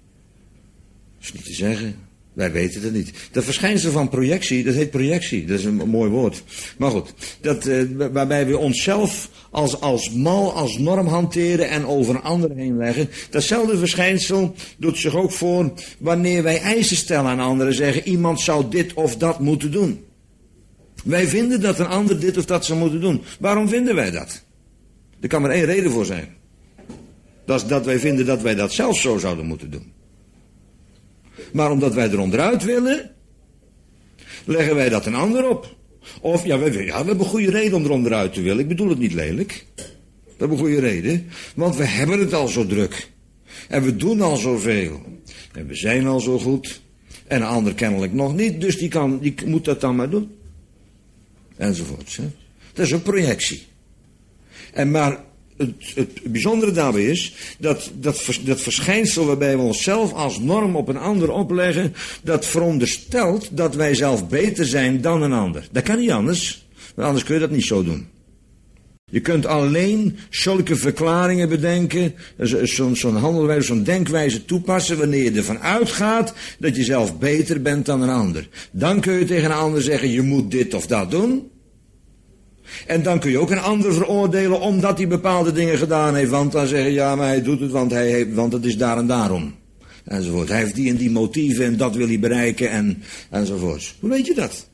is niet te zeggen. Wij weten het niet. Dat verschijnsel van projectie, dat heet projectie. Dat is een mooi woord. Maar goed, waarbij we onszelf als mal, als norm hanteren en over een ander heen leggen. Datzelfde verschijnsel doet zich ook voor wanneer wij eisen stellen aan anderen. Zeggen, iemand zou dit of dat moeten doen. Wij vinden dat een ander dit of dat zou moeten doen. Waarom vinden wij dat? Er kan maar één reden voor zijn. Dat is dat wij vinden dat wij dat zelf zo zouden moeten doen. Maar omdat wij er onderuit willen, leggen wij dat een ander op. Of, we hebben goede reden om er onderuit te willen. Ik bedoel het niet lelijk. We hebben goede reden. Want we hebben het al zo druk. En we doen al zoveel. En we zijn al zo goed. En een ander kennelijk nog niet. Dus die moet dat dan maar doen. Enzovoorts. Hè? Dat is een projectie. Maar het bijzondere daarbij is dat verschijnsel waarbij we onszelf als norm op een ander opleggen, dat veronderstelt dat wij zelf beter zijn dan een ander. Dat kan niet anders, want anders kun je dat niet zo doen. Je kunt alleen zulke verklaringen bedenken, zo'n handelwijze, zo'n denkwijze toepassen wanneer je ervan uitgaat dat je zelf beter bent dan een ander. Dan kun je tegen een ander zeggen, je moet dit of dat doen. En dan kun je ook een ander veroordelen omdat hij bepaalde dingen gedaan heeft. Want dan zeggen, ja, maar hij doet het, want het is daar en daarom. Enzovoort. Hij heeft die en die motieven en dat wil hij bereiken enzovoort. Hoe weet je dat?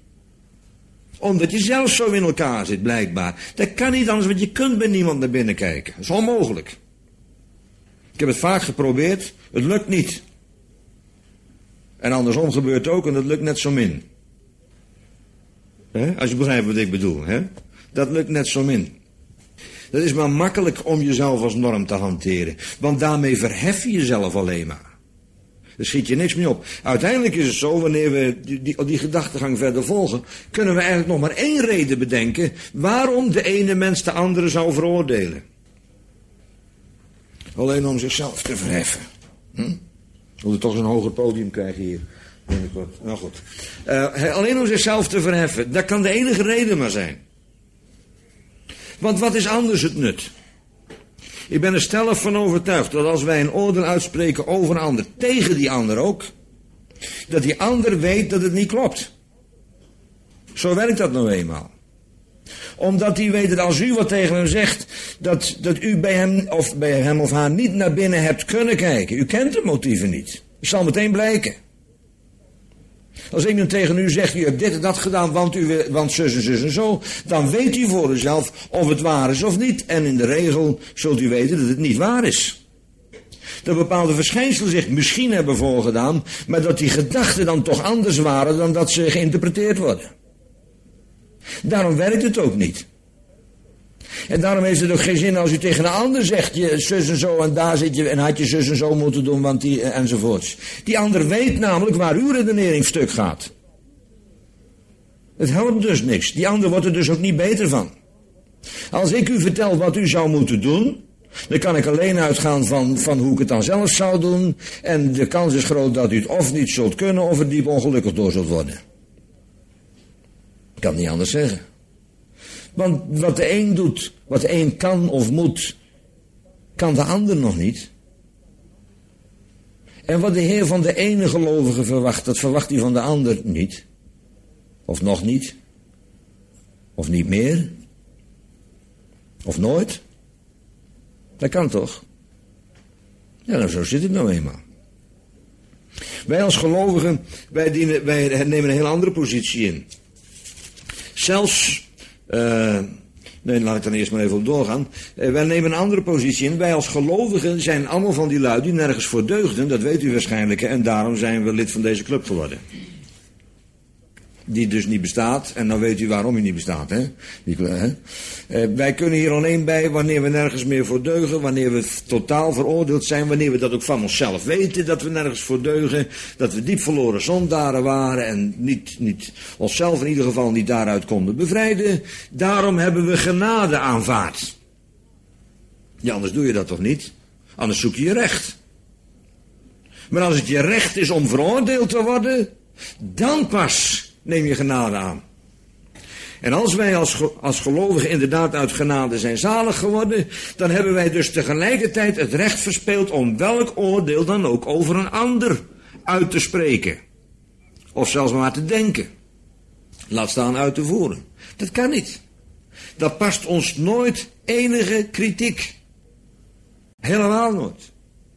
Omdat je zelf zo in elkaar zit, blijkbaar. Dat kan niet anders, want je kunt bij niemand naar binnen kijken. Dat is onmogelijk. Ik heb het vaak geprobeerd, het lukt niet. En andersom gebeurt ook en dat lukt net zo min. Als je begrijpt wat ik bedoel. Dat lukt net zo min. Dat is maar makkelijk om jezelf als norm te hanteren. Want daarmee verhef je jezelf alleen maar. Daar schiet je niks meer op. Uiteindelijk is het zo, wanneer we die gedachtegang verder volgen, kunnen we eigenlijk nog maar één reden bedenken waarom de ene mens de andere zou veroordelen. Alleen om zichzelf te verheffen. Moet er toch zo'n hoger podium krijgen hier. Nou goed. Alleen om zichzelf te verheffen. Dat kan de enige reden maar zijn. Want wat is anders het nut? Ik ben er stellig van overtuigd dat als wij een oordeel uitspreken over een ander, tegen die ander ook, dat die ander weet dat het niet klopt. Zo werkt dat nou eenmaal. Omdat hij weet dat als u wat tegen hem zegt, dat u bij hem of haar niet naar binnen hebt kunnen kijken. U kent de motieven niet. Het zal meteen blijken. Als ik nu tegen u zeg, u hebt dit en dat gedaan, want zus en zo, dan weet u voor uzelf of het waar is of niet. En in de regel zult u weten dat het niet waar is. Dat bepaalde verschijnselen zich misschien hebben voorgedaan, maar dat die gedachten dan toch anders waren dan dat ze geïnterpreteerd worden. Daarom werkt het ook niet. En daarom heeft het ook geen zin als u tegen een ander zegt, je zus en zo en daar zit je en had je zus en zo moeten doen, want die enzovoorts. Die ander weet namelijk waar uw redenering stuk gaat. Het helpt dus niks. Die ander wordt er dus ook niet beter van. Als ik u vertel wat u zou moeten doen, dan kan ik alleen uitgaan van hoe ik het dan zelf zou doen. En de kans is groot dat u het of niet zult kunnen of er diep ongelukkig door zult worden. Ik kan het niet anders zeggen. Want wat de een doet, wat de een kan of moet, kan de ander nog niet. En wat de Heer van de ene gelovige verwacht, dat verwacht hij van de ander niet. Of nog niet. Of niet meer. Of nooit. Dat kan toch? Ja, nou zo zit het nou eenmaal. Wij als gelovigen, wij nemen een heel andere positie in. Zelfs, laat ik dan eerst maar even op doorgaan. Wij nemen een andere positie in. Wij als gelovigen zijn allemaal van die lui die nergens voor deugden, dat weet u waarschijnlijk, en daarom zijn we lid van deze club geworden. Die dus niet bestaat, en dan weet u waarom hij niet bestaat. Wij kunnen hier alleen bij wanneer we nergens meer voor deugen, wanneer we totaal veroordeeld zijn, wanneer we dat ook van onszelf weten, dat we nergens voor deugen, dat we diep verloren zondaren waren en niet onszelf in ieder geval niet daaruit konden bevrijden. Daarom hebben we genade aanvaard. Ja, anders doe je dat toch niet? Anders zoek je je recht. Maar als het je recht is om veroordeeld te worden, dan pas neem je genade aan. En als wij als gelovigen inderdaad uit genade zijn zalig geworden, dan hebben wij dus tegelijkertijd het recht verspeeld om welk oordeel dan ook over een ander uit te spreken. Of zelfs maar te denken. Laat staan uit te voeren. Dat kan niet. Dat past ons nooit enige kritiek. Helemaal nooit.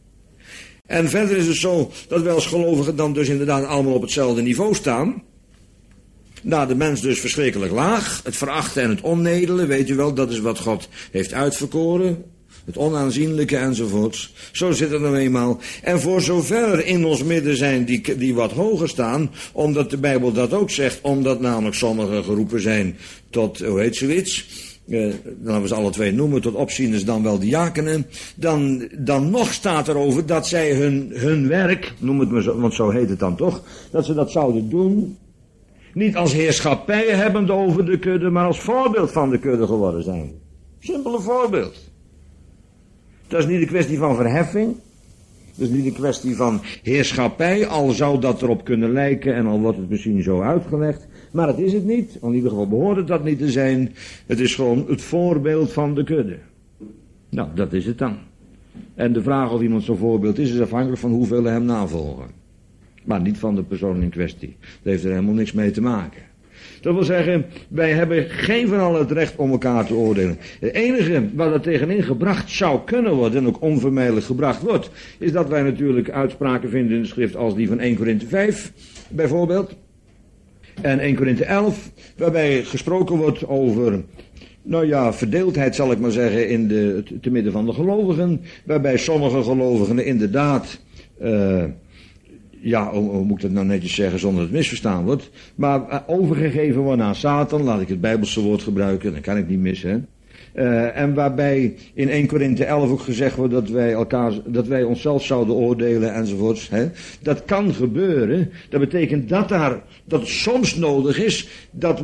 En verder is het zo dat wij als gelovigen dan dus inderdaad allemaal op hetzelfde niveau staan. Nou, de mens dus verschrikkelijk laag. Het verachten en het onnedelen, weet u wel, dat is wat God heeft uitverkoren. Het onaanzienlijke enzovoorts. Zo zit het nou eenmaal. En voor zover er in ons midden zijn die wat hoger staan, omdat de Bijbel dat ook zegt, omdat namelijk sommigen geroepen zijn tot, hoe heet zoiets, dan hebben we ze alle twee noemen, tot opzieners dan wel diakenen, dan nog staat erover dat zij hun werk, noem het maar zo, want zo heet het dan toch, dat ze dat zouden doen, niet als heerschappij hebbende over de kudde, maar als voorbeeld van de kudde geworden zijn. Simpele voorbeeld. Dat is niet een kwestie van verheffing. Dat is niet een kwestie van heerschappij, al zou dat erop kunnen lijken en al wordt het misschien zo uitgelegd. Maar het is het niet, in ieder geval behoort het dat niet te zijn. Het is gewoon het voorbeeld van de kudde. Nou, dat is het dan. En de vraag of iemand zo'n voorbeeld is afhankelijk van hoeveel hem navolgen. Maar niet van de persoon in kwestie. Dat heeft er helemaal niks mee te maken. Dat wil zeggen, wij hebben geen van allen het recht om elkaar te oordelen. Het enige wat er tegenin gebracht zou kunnen worden, en ook onvermijdelijk gebracht wordt, is dat wij natuurlijk uitspraken vinden in de schrift als die van 1 Korinthe 5, bijvoorbeeld. En 1 Korinthe 11, waarbij gesproken wordt over, nou ja, verdeeldheid zal ik maar zeggen, te midden van de gelovigen. Waarbij sommige gelovigen inderdaad ja, hoe moet ik dat nou netjes zeggen zonder dat het misverstaan wordt, maar overgegeven worden aan Satan, laat ik het Bijbelse woord gebruiken, dat kan ik niet missen, hè. En waarbij in 1 Korinthe 11 ook gezegd wordt dat wij onszelf zouden oordelen enzovoorts. Hè. Dat kan gebeuren. Dat betekent dat het soms nodig is dat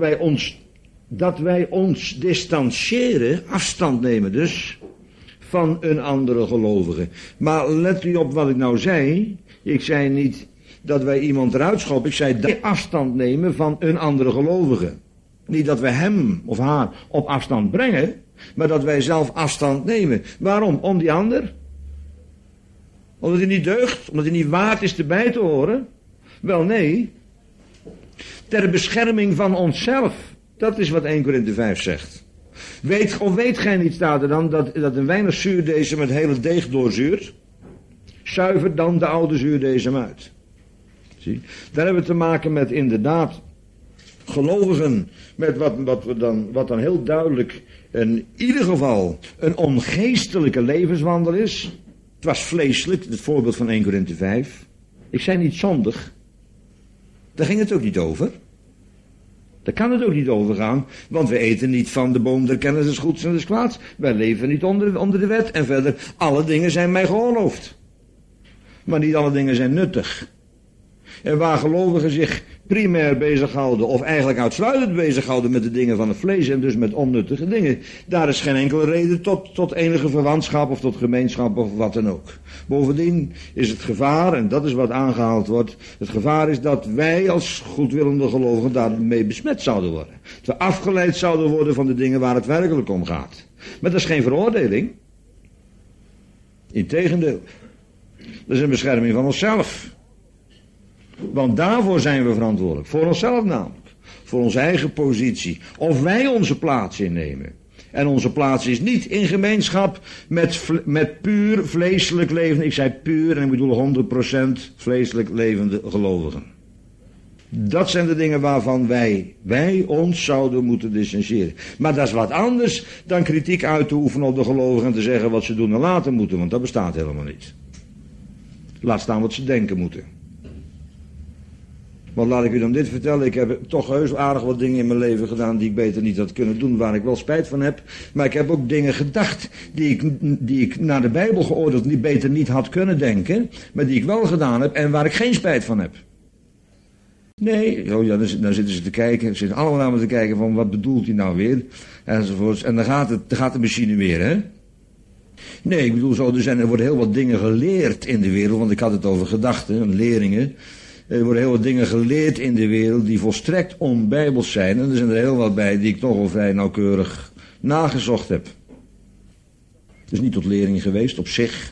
wij ons distancieren, afstand nemen dus, van een andere gelovige. Maar let u op wat ik nou zei. Ik zei niet dat wij iemand eruit schoppen. Ik zei dat wij afstand nemen van een andere gelovige. Niet dat we hem of haar op afstand brengen, maar dat wij zelf afstand nemen. Waarom? Om die ander? Omdat hij niet deugt? Omdat hij niet waard is erbij te horen? Wel nee. Ter bescherming van onszelf. Dat is wat 1 Korinthe 5 zegt. Weet gij niet, staat er dan, dat een weinig zuurdesem het hele deeg doorzuurt? Zuivert dan de oude zuurdesem uit. Zie? Daar hebben we te maken met inderdaad gelovigen, met wat dan heel duidelijk in ieder geval een ongeestelijke levenswandel is. Het was vleeselijk, het voorbeeld van 1 Korinthe 5. Ik zei niet zondig. Daar ging het ook niet over. Daar kan het ook niet over gaan, want we eten niet van de boom der kennis des goeds en des kwaads. Wij leven niet onder de wet en verder, alle dingen zijn mij geoorloofd. Maar niet alle dingen zijn nuttig. En waar gelovigen zich primair bezighouden, of eigenlijk uitsluitend bezighouden met de dingen van het vlees en dus met onnuttige dingen, daar is geen enkele reden tot enige verwantschap of tot gemeenschap of wat dan ook. Bovendien is het gevaar, en dat is wat aangehaald wordt, het gevaar is dat wij als goedwillende gelovigen daarmee besmet zouden worden. Dat we afgeleid zouden worden van de dingen waar het werkelijk om gaat. Maar dat is geen veroordeling. Integendeel. Dat is een bescherming van onszelf. Want daarvoor zijn we verantwoordelijk. Voor onszelf namelijk. Voor onze eigen positie. Of wij onze plaats innemen. En onze plaats is niet in gemeenschap met puur vleeselijk levende. Ik zei puur en ik bedoel 100% vleeselijk levende gelovigen. Dat zijn de dingen waarvan wij ons zouden moeten distancieren. Maar dat is wat anders dan kritiek uit te oefenen op de gelovigen en te zeggen wat ze doen en laten moeten. Want dat bestaat helemaal niet. Laat staan wat ze denken moeten. Want laat ik u dan dit vertellen, ik heb toch heus aardig wat dingen in mijn leven gedaan die ik beter niet had kunnen doen, waar ik wel spijt van heb. Maar ik heb ook dingen gedacht die ik naar de Bijbel geoordeeld die beter niet had kunnen denken, maar die ik wel gedaan heb en waar ik geen spijt van heb. Nee, oh ja, dan zitten ze te kijken, ze zitten allemaal naar me te kijken van wat bedoelt hij nou weer, enzovoorts. En dan gaat de machine weer, hè. Nee, ik bedoel zo, er worden heel wat dingen geleerd in de wereld, want ik had het over gedachten en leringen. Er worden heel wat dingen geleerd in de wereld die volstrekt onbijbels zijn. En er zijn er heel wat bij die ik toch wel vrij nauwkeurig nagezocht heb. Het is niet tot lering geweest op zich.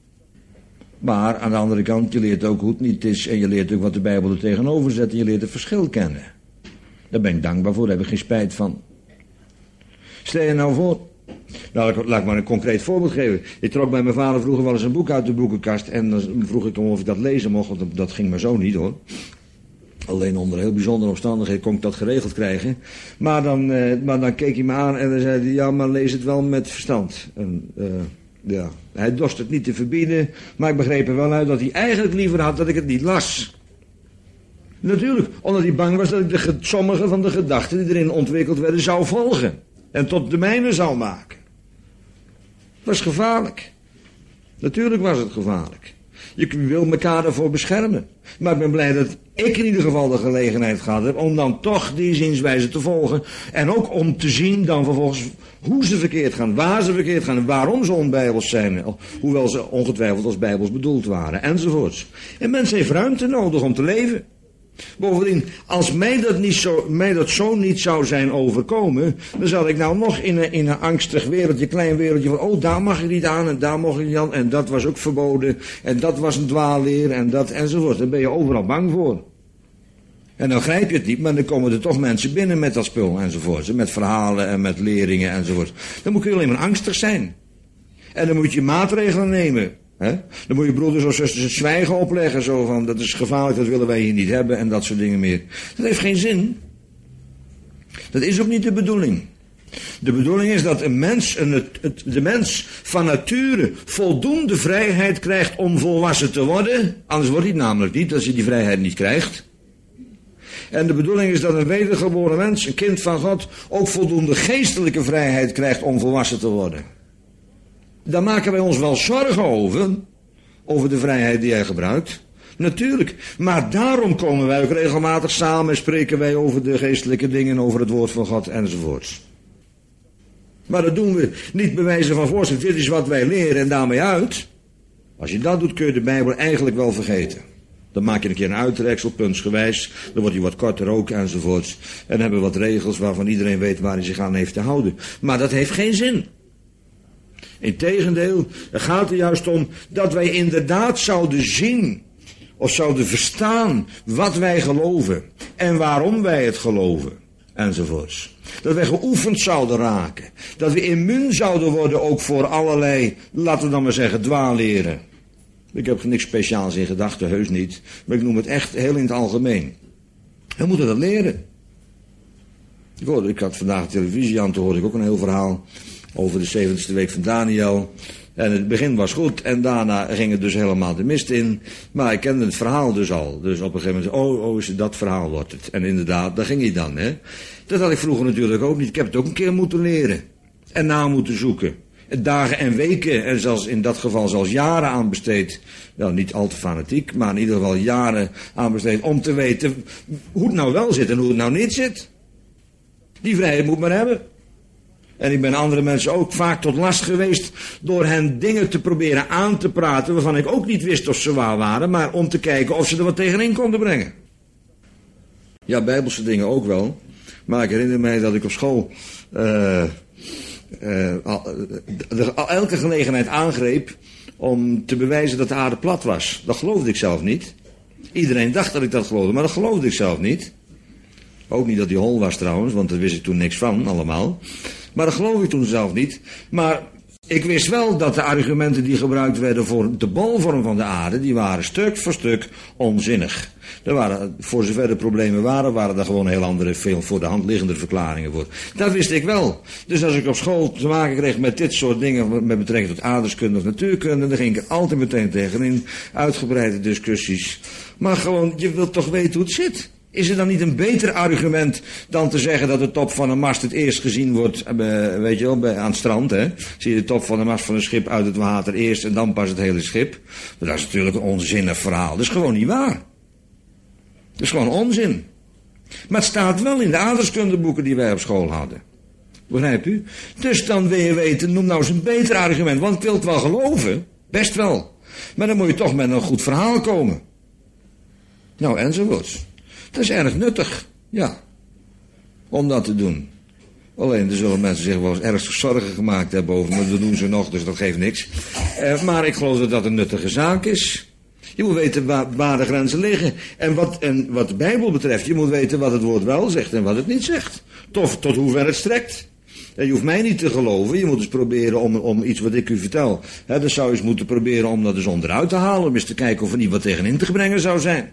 Maar aan de andere kant, je leert ook hoe het niet is. En je leert ook wat de Bijbel er tegenover zet. En je leert het verschil kennen. Daar ben ik dankbaar voor, daar heb ik geen spijt van. Stel je nou voor. Nou, laat ik maar een concreet voorbeeld geven. Ik trok bij mijn vader vroeger wel eens een boek uit de boekenkast. En dan vroeg ik hem of ik dat lezen mocht. Want dat ging maar zo niet hoor. Alleen onder heel bijzondere omstandigheden kon ik dat geregeld krijgen. Maar dan keek hij me aan en dan zei hij, ja, maar lees het wel met verstand. En, ja, hij dorst het niet te verbieden. Maar ik begreep er wel uit dat hij eigenlijk liever had dat ik het niet las. Natuurlijk, omdat hij bang was dat ik sommige van de gedachten die erin ontwikkeld werden zou volgen. En tot de mijne zou maken. Dat was gevaarlijk. Natuurlijk was het gevaarlijk. Je wil elkaar ervoor beschermen. Maar ik ben blij dat ik in ieder geval de gelegenheid gehad heb om dan toch die zienswijze te volgen. En ook om te zien dan vervolgens hoe ze verkeerd gaan, waar ze verkeerd gaan en waarom ze onbijbels zijn. Hoewel ze ongetwijfeld als bijbels bedoeld waren enzovoorts. En mensen heeft ruimte nodig om te leven. Bovendien, als mij dat zo niet zou zijn overkomen, dan zat ik nou nog in een angstig wereldje, klein wereldje van, oh, daar mag ik niet aan en daar mag ik niet aan en dat was ook verboden en dat was een dwaalleer en dat enzovoort. Daar ben je overal bang voor. En dan grijp je het niet, maar dan komen er toch mensen binnen met dat spul enzovoort, met verhalen en met leringen enzovoort. Dan moet je alleen maar angstig zijn. En dan moet je maatregelen nemen. He? Dan moet je broeders of zusters het zwijgen opleggen, zo van, dat is gevaarlijk, dat willen wij hier niet hebben en dat soort dingen meer. Dat heeft geen zin. Dat is ook niet de bedoeling. De bedoeling is dat de mens van nature voldoende vrijheid krijgt om volwassen te worden. Anders wordt hij het namelijk niet, als hij die vrijheid niet krijgt. En de bedoeling is dat een wedergeboren mens, een kind van God, ook voldoende geestelijke vrijheid krijgt om volwassen te worden. Daar maken wij ons wel zorgen over de vrijheid die hij gebruikt. Natuurlijk, maar daarom komen wij ook regelmatig samen en spreken wij over de geestelijke dingen, over het woord van God enzovoorts. Maar dat doen we niet bij wijze van voorschrift. Dit is wat wij leren en daarmee uit. Als je dat doet, kun je de Bijbel eigenlijk wel vergeten. Dan maak je een keer een uitreksel, puntsgewijs. Dan wordt hij wat korter ook enzovoorts. En dan hebben we wat regels waarvan iedereen weet waar hij zich aan heeft te houden. Maar dat heeft geen zin. Integendeel, het gaat er juist om dat wij inderdaad zouden zien of zouden verstaan wat wij geloven en waarom wij het geloven enzovoorts. Dat wij geoefend zouden raken. Dat we immuun zouden worden ook voor allerlei, laten we dan maar zeggen, dwaalleren. Ik heb er niks speciaals in gedachten, heus niet. Maar ik noem het echt heel in het algemeen. We moeten dat leren. Ik had vandaag televisie aan, toen hoorde ik ook een heel verhaal over de 70ste week van Daniel. En het begin was goed en daarna ging het dus helemaal de mist in. Maar ik kende het verhaal dus al. Dus op een gegeven moment, is het dat verhaal wordt het. En inderdaad, daar ging hij dan, hè. Dat had ik vroeger natuurlijk ook niet. Ik heb het ook een keer moeten leren. En na moeten zoeken. Dagen en weken, en zelfs in dat geval zelfs jaren aan besteed. Nou, niet al te fanatiek, maar in ieder geval jaren aan besteed. Om te weten hoe het nou wel zit en hoe het nou niet zit. Die vrijheid moet men hebben. En ik ben andere mensen ook vaak tot last geweest door hen dingen te proberen aan te praten waarvan ik ook niet wist of ze waar waren, maar om te kijken of ze er wat tegenin konden brengen. Ja, bijbelse dingen ook wel. Maar ik herinner mij dat ik op school elke gelegenheid aangreep om te bewijzen dat de aarde plat was. Dat geloofde ik zelf niet. Iedereen dacht dat ik dat geloofde, maar dat geloofde ik zelf niet. Ook niet dat die hol was trouwens, want daar wist ik toen niks van allemaal. Maar dat geloof ik toen zelf niet. Maar ik wist wel dat de argumenten die gebruikt werden voor de bolvorm van de aarde, die waren stuk voor stuk onzinnig. Er waren, voor zover de problemen waren er gewoon heel andere, veel voor de hand liggende verklaringen voor. Dat wist ik wel. Dus als ik op school te maken kreeg met dit soort dingen, met betrekking tot aardrijkskunde of natuurkunde, dan ging ik er altijd meteen tegenin. Uitgebreide discussies. Maar gewoon, je wilt toch weten hoe het zit. Is er dan niet een beter argument dan te zeggen dat de top van een mast het eerst gezien wordt, weet je wel, aan het strand, hè? Zie je de top van de mast van een schip uit het water eerst en dan pas het hele schip. Maar dat is natuurlijk een onzinnig verhaal. Dat is gewoon niet waar. Dat is gewoon onzin. Maar het staat wel in de aardrijkskundeboeken die wij op school hadden. Begrijpt u? Dus dan wil je weten, noem nou eens een beter argument, want ik wil het wel geloven. Best wel. Maar dan moet je toch met een goed verhaal komen. Nou, enzovoorts. Dat is erg nuttig, ja, om dat te doen. Alleen, er zullen mensen zich wel eens ernstig zorgen gemaakt hebben over, maar dat doen ze nog, dus dat geeft niks. Maar ik geloof dat dat een nuttige zaak is. Je moet weten waar de grenzen liggen. En wat de Bijbel betreft, je moet weten wat het woord wel zegt en wat het niet zegt. Tot hoever het strekt. En je hoeft mij niet te geloven, je moet eens proberen om iets wat ik u vertel. Dan zou je eens moeten proberen om dat eens onderuit te halen, om eens te kijken of er niet wat tegenin te brengen zou zijn.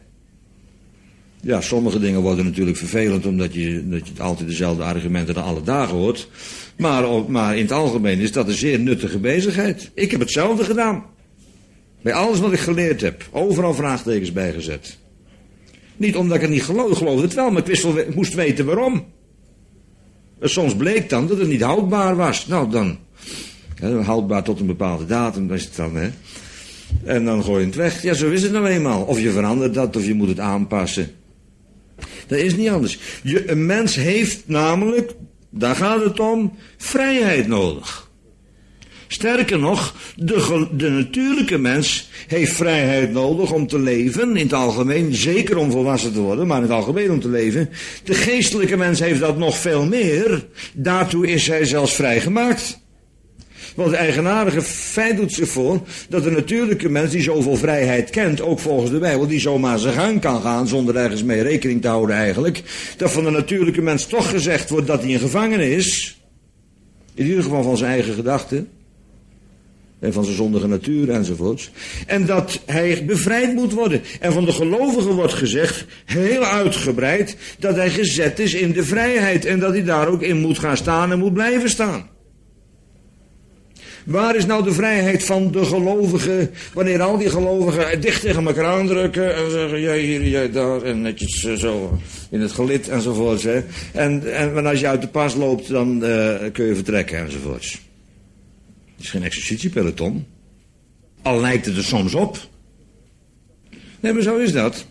Ja, sommige dingen worden natuurlijk vervelend, omdat je altijd dezelfde argumenten alle dagen hoort. Maar in het algemeen is dat een zeer nuttige bezigheid. Ik heb hetzelfde gedaan. Bij alles wat ik geleerd heb. Overal vraagtekens bijgezet. Niet omdat ik het niet geloofde. Ik geloofde het wel, maar ik moest weten waarom. En soms bleek dan dat het niet houdbaar was. Nou dan, houdbaar tot een bepaalde datum, dat is het dan, hè. En dan gooi je het weg. Ja, zo is het nou eenmaal. Of je verandert dat, of je moet het aanpassen. Dat is niet anders. Een mens heeft namelijk, daar gaat het om, vrijheid nodig. Sterker nog, de natuurlijke mens heeft vrijheid nodig om te leven, in het algemeen, zeker om volwassen te worden, maar in het algemeen om te leven. De geestelijke mens heeft dat nog veel meer, daartoe is hij zelfs vrijgemaakt. Want het eigenaardige feit doet zich voor dat de natuurlijke mens die zoveel vrijheid kent, ook volgens de Bijbel, die zomaar zijn gang kan gaan zonder ergens mee rekening te houden eigenlijk, dat van de natuurlijke mens toch gezegd wordt dat hij een gevangene is, in ieder geval van zijn eigen gedachten. En van zijn zondige natuur enzovoorts. En dat hij bevrijd moet worden. En van de gelovigen wordt gezegd, heel uitgebreid, dat hij gezet is in de vrijheid. En dat hij daar ook in moet gaan staan en moet blijven staan. Waar is nou de vrijheid van de gelovigen, wanneer al die gelovigen dicht tegen elkaar aandrukken en zeggen, jij hier, jij daar, en netjes zo in het gelid enzovoorts. Hè. En als je uit de pas loopt, dan kun je vertrekken enzovoorts. Het is geen exercitiepeloton. Al lijkt het er soms op. Nee, maar zo is dat.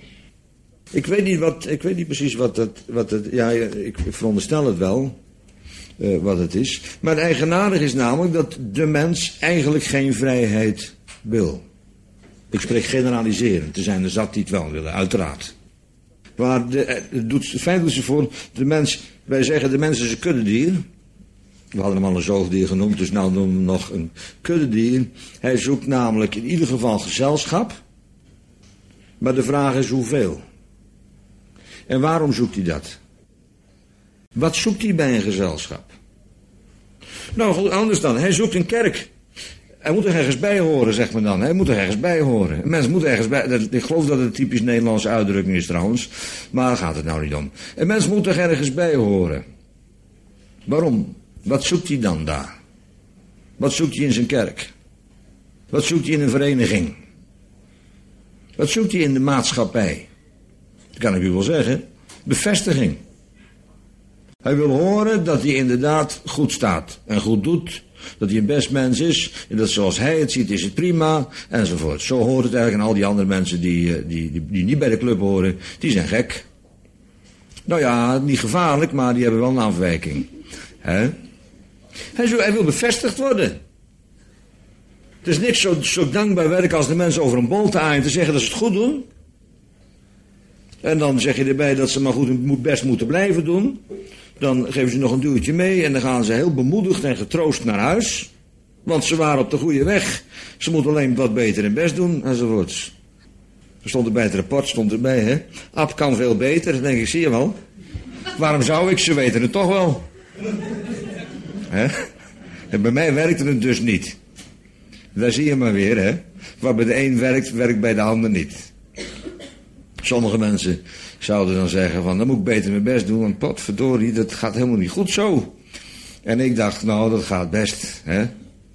Ik weet niet precies wat het ja, ik veronderstel het wel. Wat het is. Maar eigenaardig is namelijk dat de mens eigenlijk geen vrijheid wil. Ik spreek generaliserend. Er zijn er zat die het wel willen, uiteraard. Maar het feit doet ze voor de mens. Wij zeggen de mens is een kuddedier. We hadden hem al een zoogdier genoemd, dus nou noemen we hem nog een kuddedier. Hij zoekt namelijk in ieder geval gezelschap. Maar de vraag is hoeveel. En waarom zoekt hij dat? Wat zoekt hij bij een gezelschap? Nou, goed, anders dan. Hij zoekt een kerk. Hij moet er ergens bij horen, zegt men dan. Hij moet er ergens bij horen. Een mens moet ergens bij... Ik geloof dat het een typisch Nederlandse uitdrukking is trouwens. Maar daar gaat het nou niet om. Een mens moet er ergens bij horen. Waarom? Wat zoekt hij dan daar? Wat zoekt hij in zijn kerk? Wat zoekt hij in een vereniging? Wat zoekt hij in de maatschappij? Dat kan ik u wel zeggen. Bevestiging. Hij wil horen dat hij inderdaad goed staat en goed doet. Dat hij een best mens is. En dat zoals hij het ziet is het prima. Enzovoort. Zo hoort het eigenlijk. En al die andere mensen die niet bij de club horen. Die zijn gek. Nou ja, niet gevaarlijk. Maar die hebben wel een afwijking. He? Hij wil bevestigd worden. Het is niks zo dankbaar werk als de mensen over een bol te aaien. Te zeggen dat ze het goed doen. En dan zeg je erbij dat ze maar goed best moeten blijven doen. Dan geven ze nog een duwtje mee en dan gaan ze heel bemoedigd en getroost naar huis. Want ze waren op de goede weg. Ze moeten alleen wat beter hun best doen enzovoorts. Er stond erbij het rapport, hè. Ab kan veel beter, dan denk ik, zie je wel. Waarom zou ik? Ze weten het toch wel. Hè? En bij mij werkte het dus niet. Daar zie je maar weer, hè. Wat bij de een werkt, werkt bij de ander niet. Sommige mensen zouden dan zeggen van, dan moet ik beter mijn best doen, want potverdorie, dat gaat helemaal niet goed zo. En ik dacht, nou, dat gaat best, hè.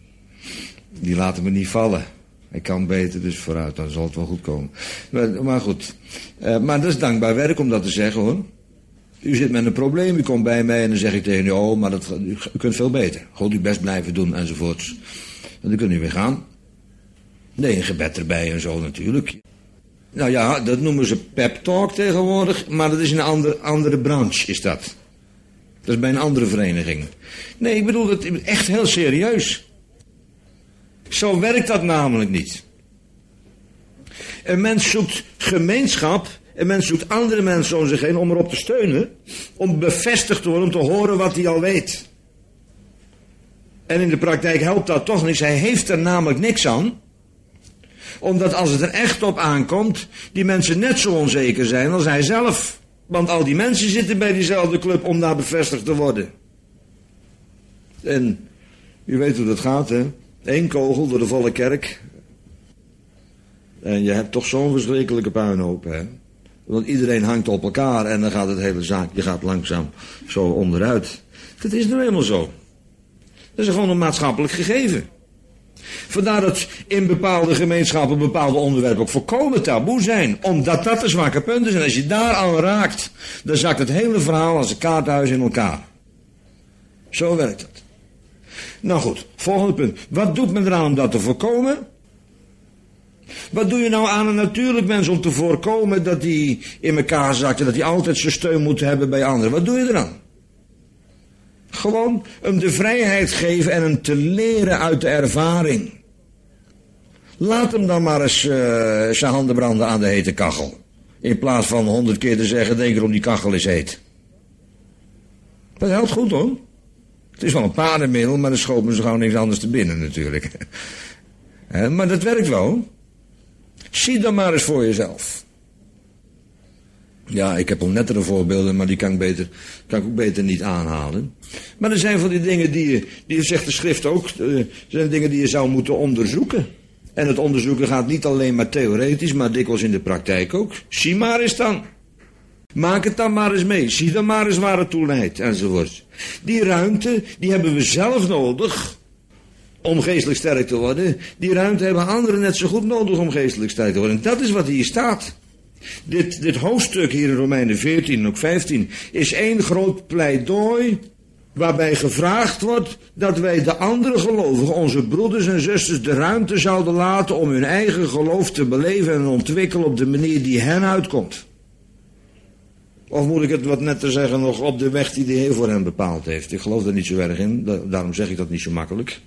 Die laten me niet vallen. Ik kan beter, dus vooruit, dan zal het wel goed komen. Maar goed, maar dat is dankbaar werk om dat te zeggen, hoor. U zit met een probleem, u komt bij mij en dan zeg ik tegen u, oh, maar u kunt veel beter. Goed uw best blijven doen, enzovoorts. En dan kunt u weer gaan. Nee, een gebed erbij en zo natuurlijk. Nou ja, dat noemen ze pep talk tegenwoordig, maar dat is een andere branche, is dat. Dat is bij een andere vereniging. Nee, ik bedoel dat echt heel serieus. Zo werkt dat namelijk niet. Een mens zoekt gemeenschap, een mens zoekt andere mensen om zich heen om erop te steunen, om bevestigd te worden, om te horen wat hij al weet. En in de praktijk helpt dat toch niks, hij heeft er namelijk niks aan. Omdat als het er echt op aankomt, die mensen net zo onzeker zijn als hij zelf. Want al die mensen zitten bij diezelfde club om daar bevestigd te worden. En u weet hoe dat gaat, hè. 1 kogel door de volle kerk. En je hebt toch zo'n verschrikkelijke puinhoop, hè. Want iedereen hangt op elkaar en dan gaat het hele zaakje gaat langzaam zo onderuit. Dat is nou helemaal zo. Dat is gewoon een maatschappelijk gegeven. Vandaar dat in bepaalde gemeenschappen bepaalde onderwerpen ook volkomen taboe zijn. Omdat dat de zwakke punten zijn. Als je daar aan raakt, dan zakt het hele verhaal als een kaarthuis in elkaar. Zo werkt het. Nou goed, volgende punt. Wat doet men eraan om dat te voorkomen? Wat doe je nou aan een natuurlijk mens om te voorkomen dat hij in elkaar zakt en dat hij altijd zijn steun moet hebben bij anderen? Wat doe je eraan? Gewoon hem de vrijheid geven en hem te leren uit de ervaring. Laat hem dan maar eens zijn handen branden aan de hete kachel. In plaats van 100 keer te zeggen, denk erom die kachel is heet. Dat helpt goed hoor. Het is wel een paardenmiddel, maar dan schoot me zo gauw niks anders te binnen natuurlijk. Maar dat werkt wel. Zie dan maar eens voor jezelf. Ja, ik heb al nettere voorbeelden, maar die kan ik ook beter niet aanhalen. Maar er zijn van die dingen die zegt de schrift ook, zijn dingen die je zou moeten onderzoeken. En het onderzoeken gaat niet alleen maar theoretisch, maar dikwijls in de praktijk ook. Zie maar eens dan. Maak het dan maar eens mee. Zie dan maar eens waar het toe leidt, enzovoort. Die ruimte, die hebben we zelf nodig om geestelijk sterk te worden. Die ruimte hebben anderen net zo goed nodig om geestelijk sterk te worden. En dat is wat hier staat. Dit hoofdstuk hier in Romeinen 14 en ook 15 is één groot pleidooi waarbij gevraagd wordt dat wij de andere gelovigen, onze broeders en zusters, de ruimte zouden laten om hun eigen geloof te beleven en ontwikkelen op de manier die hen uitkomt. Of moet ik het wat netter zeggen, nog op de weg die de Heer voor hen bepaald heeft. Ik geloof er niet zo erg in, daarom zeg ik dat niet zo makkelijk.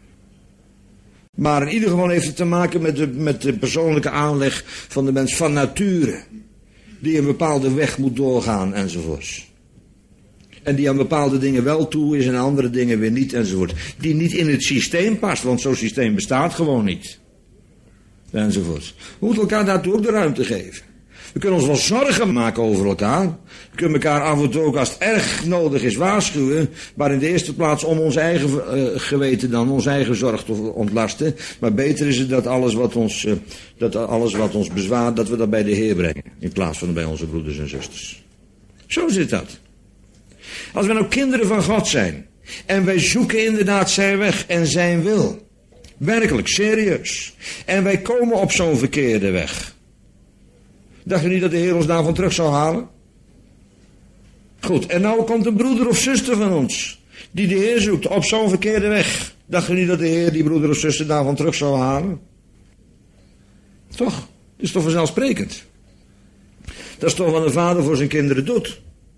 Maar in ieder geval heeft het te maken met de persoonlijke aanleg van de mens van nature. Die een bepaalde weg moet doorgaan enzovoorts. En die aan bepaalde dingen wel toe is en andere dingen weer niet enzovoort. Die niet in het systeem past, want zo'n systeem bestaat gewoon niet. Enzovoort. We moeten elkaar daartoe ook de ruimte geven. We kunnen ons wel zorgen maken over elkaar. We kunnen elkaar af en toe ook als het erg nodig is waarschuwen. Maar in de eerste plaats om ons eigen geweten dan, onze eigen zorg te ontlasten. Maar beter is het dat alles wat ons bezwaart, dat we dat bij de Heer brengen. In plaats van bij onze broeders en zusters. Zo zit dat. Als we nou kinderen van God zijn. En wij zoeken inderdaad zijn weg en zijn wil. Werkelijk, serieus. En wij komen op zo'n verkeerde weg. Dacht je niet dat de Heer ons daarvan terug zou halen? Goed, en nou komt een broeder of zuster van ons, die de Heer zoekt op zo'n verkeerde weg. Dacht je niet dat de Heer die broeder of zuster daarvan terug zou halen? Toch? Dat is toch vanzelfsprekend? Dat is toch wat een vader voor zijn kinderen doet.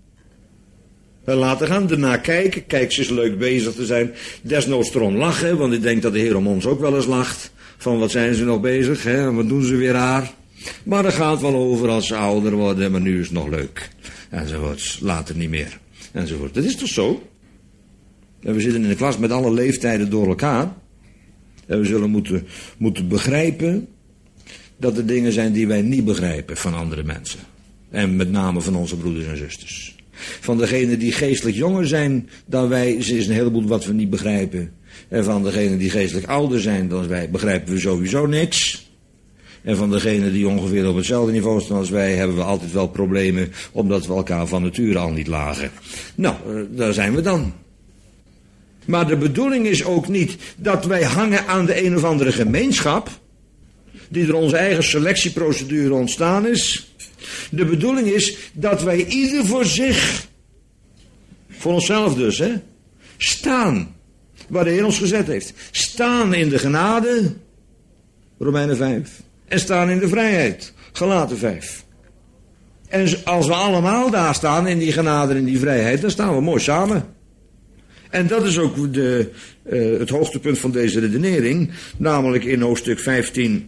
Wij laten gaan, ernaar kijken. Kijk, ze is leuk bezig te zijn. Desnoods erom lachen, want ik denk dat de Heer om ons ook wel eens lacht. Van wat zijn ze nog bezig, hè? Wat doen ze weer raar? Maar dat gaat wel over als ze ouder worden, maar nu is het nog leuk. Enzovoort, later niet meer. Enzovoort. Dat is toch zo? En we zitten in de klas met alle leeftijden door elkaar. En we zullen moeten begrijpen dat er dingen zijn die wij niet begrijpen van andere mensen. En met name van onze broeders en zusters. Van degenen die geestelijk jonger zijn dan wij, is een heleboel wat we niet begrijpen. En van degenen die geestelijk ouder zijn dan wij, begrijpen we sowieso niks. En van degenen die ongeveer op hetzelfde niveau staan als wij, hebben we altijd wel problemen, omdat we elkaar van nature al niet lagen. Nou, daar zijn we dan. Maar de bedoeling is ook niet dat wij hangen aan de een of andere gemeenschap, die door onze eigen selectieprocedure ontstaan is. De bedoeling is dat wij ieder voor zich, voor onszelf dus, staan waar de Heer ons gezet heeft. Staan in de genade, Romeinen 5. En staan in de vrijheid, Galaten 5. En als we allemaal daar staan in die genade en in die vrijheid, dan staan we mooi samen. En dat is ook het hoogtepunt van deze redenering, namelijk in hoofdstuk 15,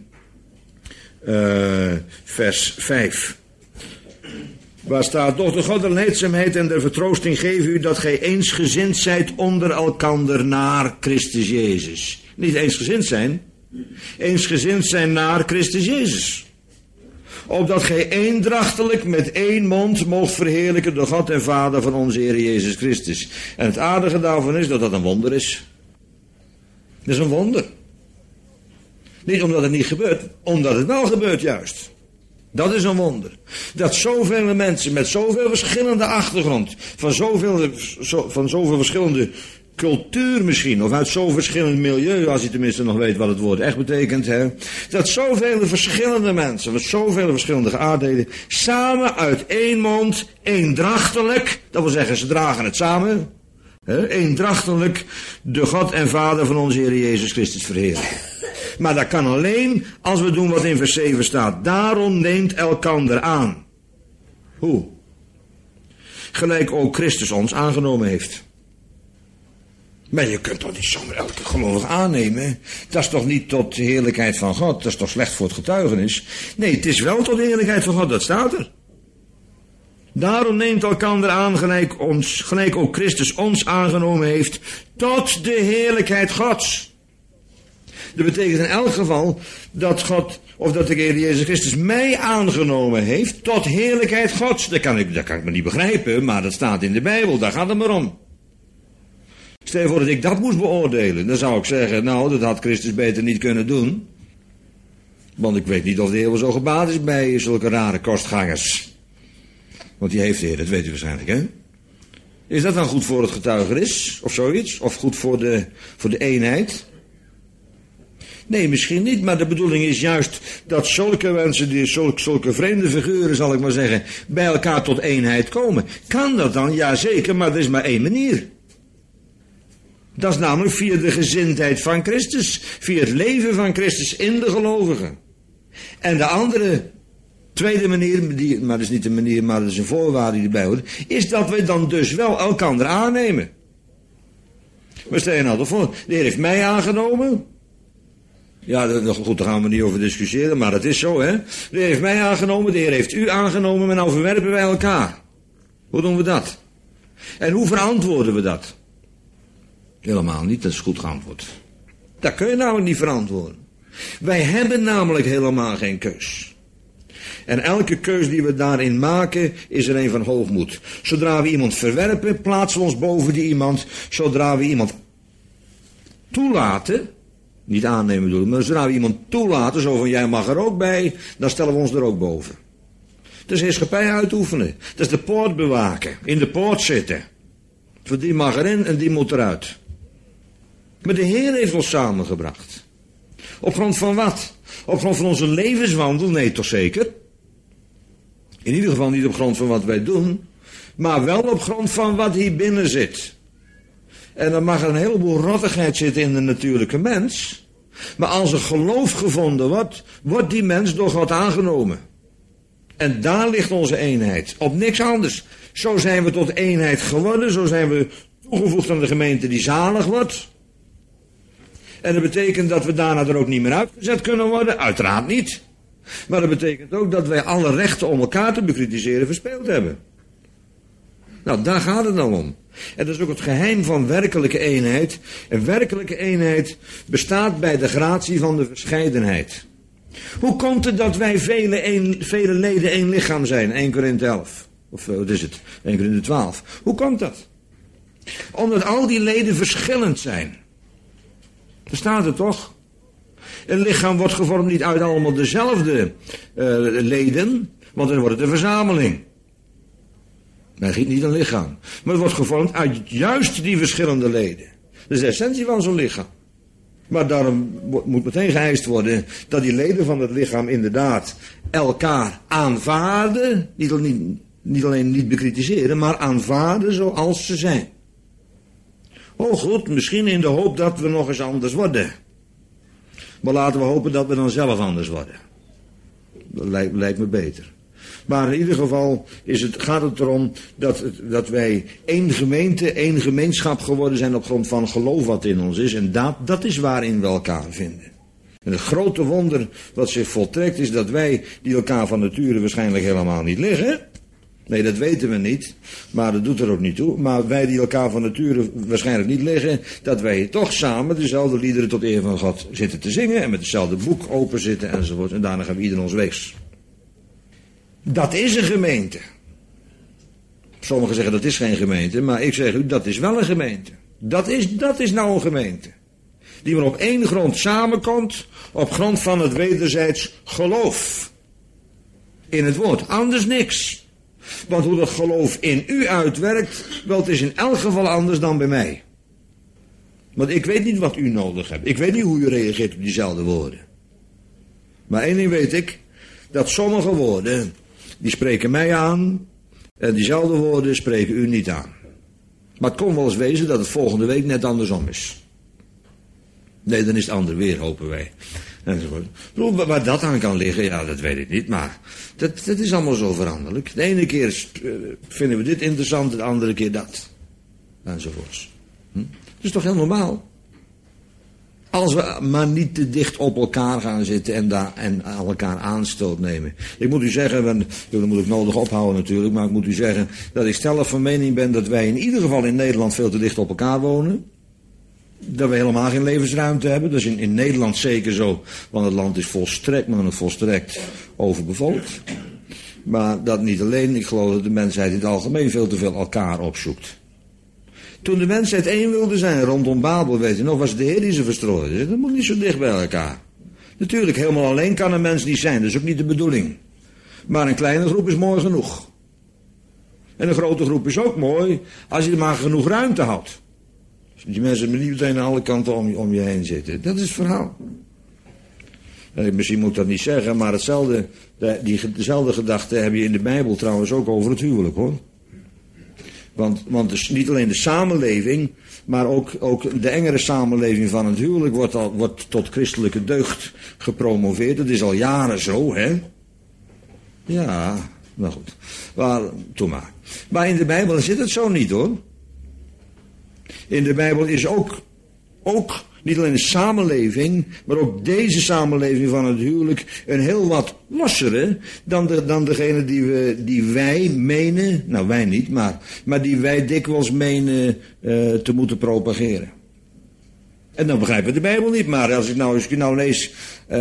vers 5. Waar staat, doch de goddelijkheid en de vertroosting geven u dat gij eensgezind zijt onder elkander naar Christus Jezus. Niet eensgezind zijn, eensgezind zijn naar Christus Jezus. Opdat gij eendrachtelijk met één mond moogt verheerlijken de God en Vader van onze Heer Jezus Christus. En het aardige daarvan is dat dat een wonder is. Dat is een wonder. Niet omdat het niet gebeurt, omdat het wel gebeurt juist. Dat is een wonder. Dat zoveel mensen met zoveel verschillende achtergrond, van zoveel verschillende cultuur misschien, of uit zo'n verschillend milieu, als je tenminste nog weet wat het woord echt betekent, dat zoveel verschillende mensen, met zoveel verschillende geaardheden, samen uit één mond, eendrachtelijk, dat wil zeggen ze dragen het samen, eendrachtelijk de God en Vader van onze Heer Jezus Christus verheerlijken. Maar dat kan alleen als we doen wat in vers 7 staat. Daarom neemt elkander aan. Hoe? Gelijk ook Christus ons aangenomen heeft. Maar je kunt toch niet zomaar elke gelovige aannemen? Dat is toch niet tot de heerlijkheid van God? Dat is toch slecht voor het getuigenis? Nee, het is wel tot de heerlijkheid van God, dat staat er. Daarom neemt elkander aan, gelijk ook Christus ons aangenomen heeft, tot de heerlijkheid Gods. Dat betekent in elk geval dat God, of dat de Heer Jezus Christus mij aangenomen heeft tot heerlijkheid Gods. Dat kan ik me niet begrijpen, maar dat staat in de Bijbel, daar gaat het maar om. Stel je voor dat ik dat moest beoordelen, dan zou ik zeggen, nou, dat had Christus beter niet kunnen doen. Want ik weet niet of de Heer wel zo gebaat is bij zulke rare kostgangers. Want die heeft de Heer, dat weet u waarschijnlijk, hè? Is dat dan goed voor het getuigenis, of zoiets? Of goed voor de eenheid? Nee, misschien niet, maar de bedoeling is juist dat zulke mensen, zulke vreemde figuren, zal ik maar zeggen, bij elkaar tot eenheid komen. Kan dat dan? Jazeker, maar er is maar één manier. Dat is namelijk via de gezindheid van Christus, via het leven van Christus in de gelovigen. En de andere, tweede manier, maar dat is niet een manier, maar dat is een voorwaarde die erbij hoort, is dat we dan dus wel elkander aannemen. We stel je nou toch voor, de Heer heeft mij aangenomen. Ja, goed, daar gaan we niet over discussiëren, maar dat is zo, hè. De Heer heeft mij aangenomen, de Heer heeft u aangenomen, maar nou verwerpen wij elkaar. Hoe doen we dat? En hoe verantwoorden we dat? Helemaal niet, dat is goed geantwoord. Dat kun je namelijk niet verantwoorden. Wij hebben namelijk helemaal geen keus. En elke keus die we daarin maken, is er een van hoogmoed. Zodra we iemand verwerpen, plaatsen we ons boven die iemand. Zodra we iemand toelaten, niet aannemen bedoel ik, maar zodra we iemand toelaten, zo van jij mag er ook bij, dan stellen we ons er ook boven. Dat is heerschappij uitoefenen. Dat is de poort bewaken, in de poort zitten. Voor die mag erin en die moet eruit. Maar de Heer heeft ons samengebracht. Op grond van wat? Op grond van onze levenswandel? Nee, toch zeker? In ieder geval niet op grond van wat wij doen, maar wel op grond van wat hier binnen zit. En dan mag er een heleboel rottigheid zitten in de natuurlijke mens. Maar als er geloof gevonden wordt, wordt die mens door God aangenomen. En daar ligt onze eenheid. Op niks anders. Zo zijn we tot eenheid geworden. Zo zijn we toegevoegd aan de gemeente die zalig wordt. En dat betekent dat we daarna er ook niet meer uitgezet kunnen worden. Uiteraard niet. Maar dat betekent ook dat wij alle rechten om elkaar te bekritiseren verspeeld hebben. Nou, daar gaat het nou om. En dat is ook het geheim van werkelijke eenheid. En werkelijke eenheid bestaat bij de gratie van de verscheidenheid. Hoe komt het dat wij vele leden één lichaam zijn? 1 Korinthe 11. Of wat is het? 1 Korinthe 12. Hoe komt dat? Omdat al die leden verschillend zijn. Daar staat het toch? Een lichaam wordt gevormd niet uit allemaal dezelfde leden, want dan wordt het een verzameling. Men giet niet een lichaam. Maar het wordt gevormd uit juist die verschillende leden. Dat is de essentie van zo'n lichaam. Maar daarom moet meteen geëist worden dat die leden van het lichaam inderdaad elkaar aanvaarden. Niet alleen niet bekritiseren, maar aanvaarden zoals ze zijn. Oh goed, misschien in de hoop dat we nog eens anders worden. Maar laten we hopen dat we dan zelf anders worden. Dat lijkt me beter. Maar in ieder geval gaat het erom dat wij één gemeente, één gemeenschap geworden zijn op grond van geloof wat in ons is. En dat is waarin we elkaar vinden. En het grote wonder wat zich voltrekt is dat wij, die elkaar van nature waarschijnlijk helemaal niet liggen. Nee, dat weten we niet, maar dat doet er ook niet toe. Maar wij die elkaar van nature waarschijnlijk niet liggen, dat wij toch samen dezelfde liederen tot eer van God zitten te zingen en met hetzelfde boek open zitten enzovoort. En daarna gaan we ieder ons weegs. Dat is een gemeente. Sommigen zeggen dat is geen gemeente, maar ik zeg u dat is wel een gemeente. Dat is nou een gemeente. Die maar op één grond samenkomt, op grond van het wederzijds geloof. In het woord, anders niks. Want hoe dat geloof in u uitwerkt, wel, het is in elk geval anders dan bij mij. Want ik weet niet wat u nodig hebt. Ik weet niet hoe u reageert op diezelfde woorden. Maar één ding weet ik, dat sommige woorden, die spreken mij aan, en diezelfde woorden spreken u niet aan. Maar het kon wel eens wezen dat het volgende week net andersom is. Nee, dan is het ander weer, hopen wij. Enzovoort. Waar dat aan kan liggen, ja, dat weet ik niet, maar dat is allemaal zo veranderlijk. De ene keer vinden we dit interessant, de andere keer dat. Enzovoorts. Dat is toch heel normaal? Als we maar niet te dicht op elkaar gaan zitten en aan elkaar aanstoot nemen. Ik moet u zeggen, dat moet ik nodig ophouden natuurlijk, maar ik moet u zeggen dat ik stellig van mening ben dat wij in ieder geval in Nederland veel te dicht op elkaar wonen. dat we helemaal geen levensruimte hebben. Dat is in Nederland zeker zo, want het land is volstrekt overbevolkt. Maar dat niet alleen, ik geloof dat de mensheid in het algemeen veel te veel elkaar opzoekt. Toen de mensheid één wilde zijn rondom Babel, weet je nog, was het de Heer die ze verstrooide. Dat moet niet zo dicht bij elkaar. Natuurlijk, helemaal alleen kan een mens niet zijn, dat is ook niet de bedoeling. Maar een kleine groep is mooi genoeg. En een grote groep is ook mooi, als je er maar genoeg ruimte houdt. Dus die mensen niet meteen aan alle kanten om je heen zitten. Dat is het verhaal. Misschien moet ik dat niet zeggen, maar dezelfde gedachte heb je in de Bijbel trouwens ook over het huwelijk, hoor. Want dus niet alleen de samenleving, maar ook de engere samenleving van het huwelijk wordt tot christelijke deugd gepromoveerd. Dat is al jaren zo, hè. Ja, nou goed. Doe maar. Maar in de Bijbel zit het zo niet, hoor. In de Bijbel is ook niet alleen de samenleving, maar ook deze samenleving van het huwelijk een heel wat lossere dan degene die wij menen, nou wij niet, maar die wij dikwijls menen te moeten propageren. En dan begrijpen we de Bijbel niet, maar als ik nou lees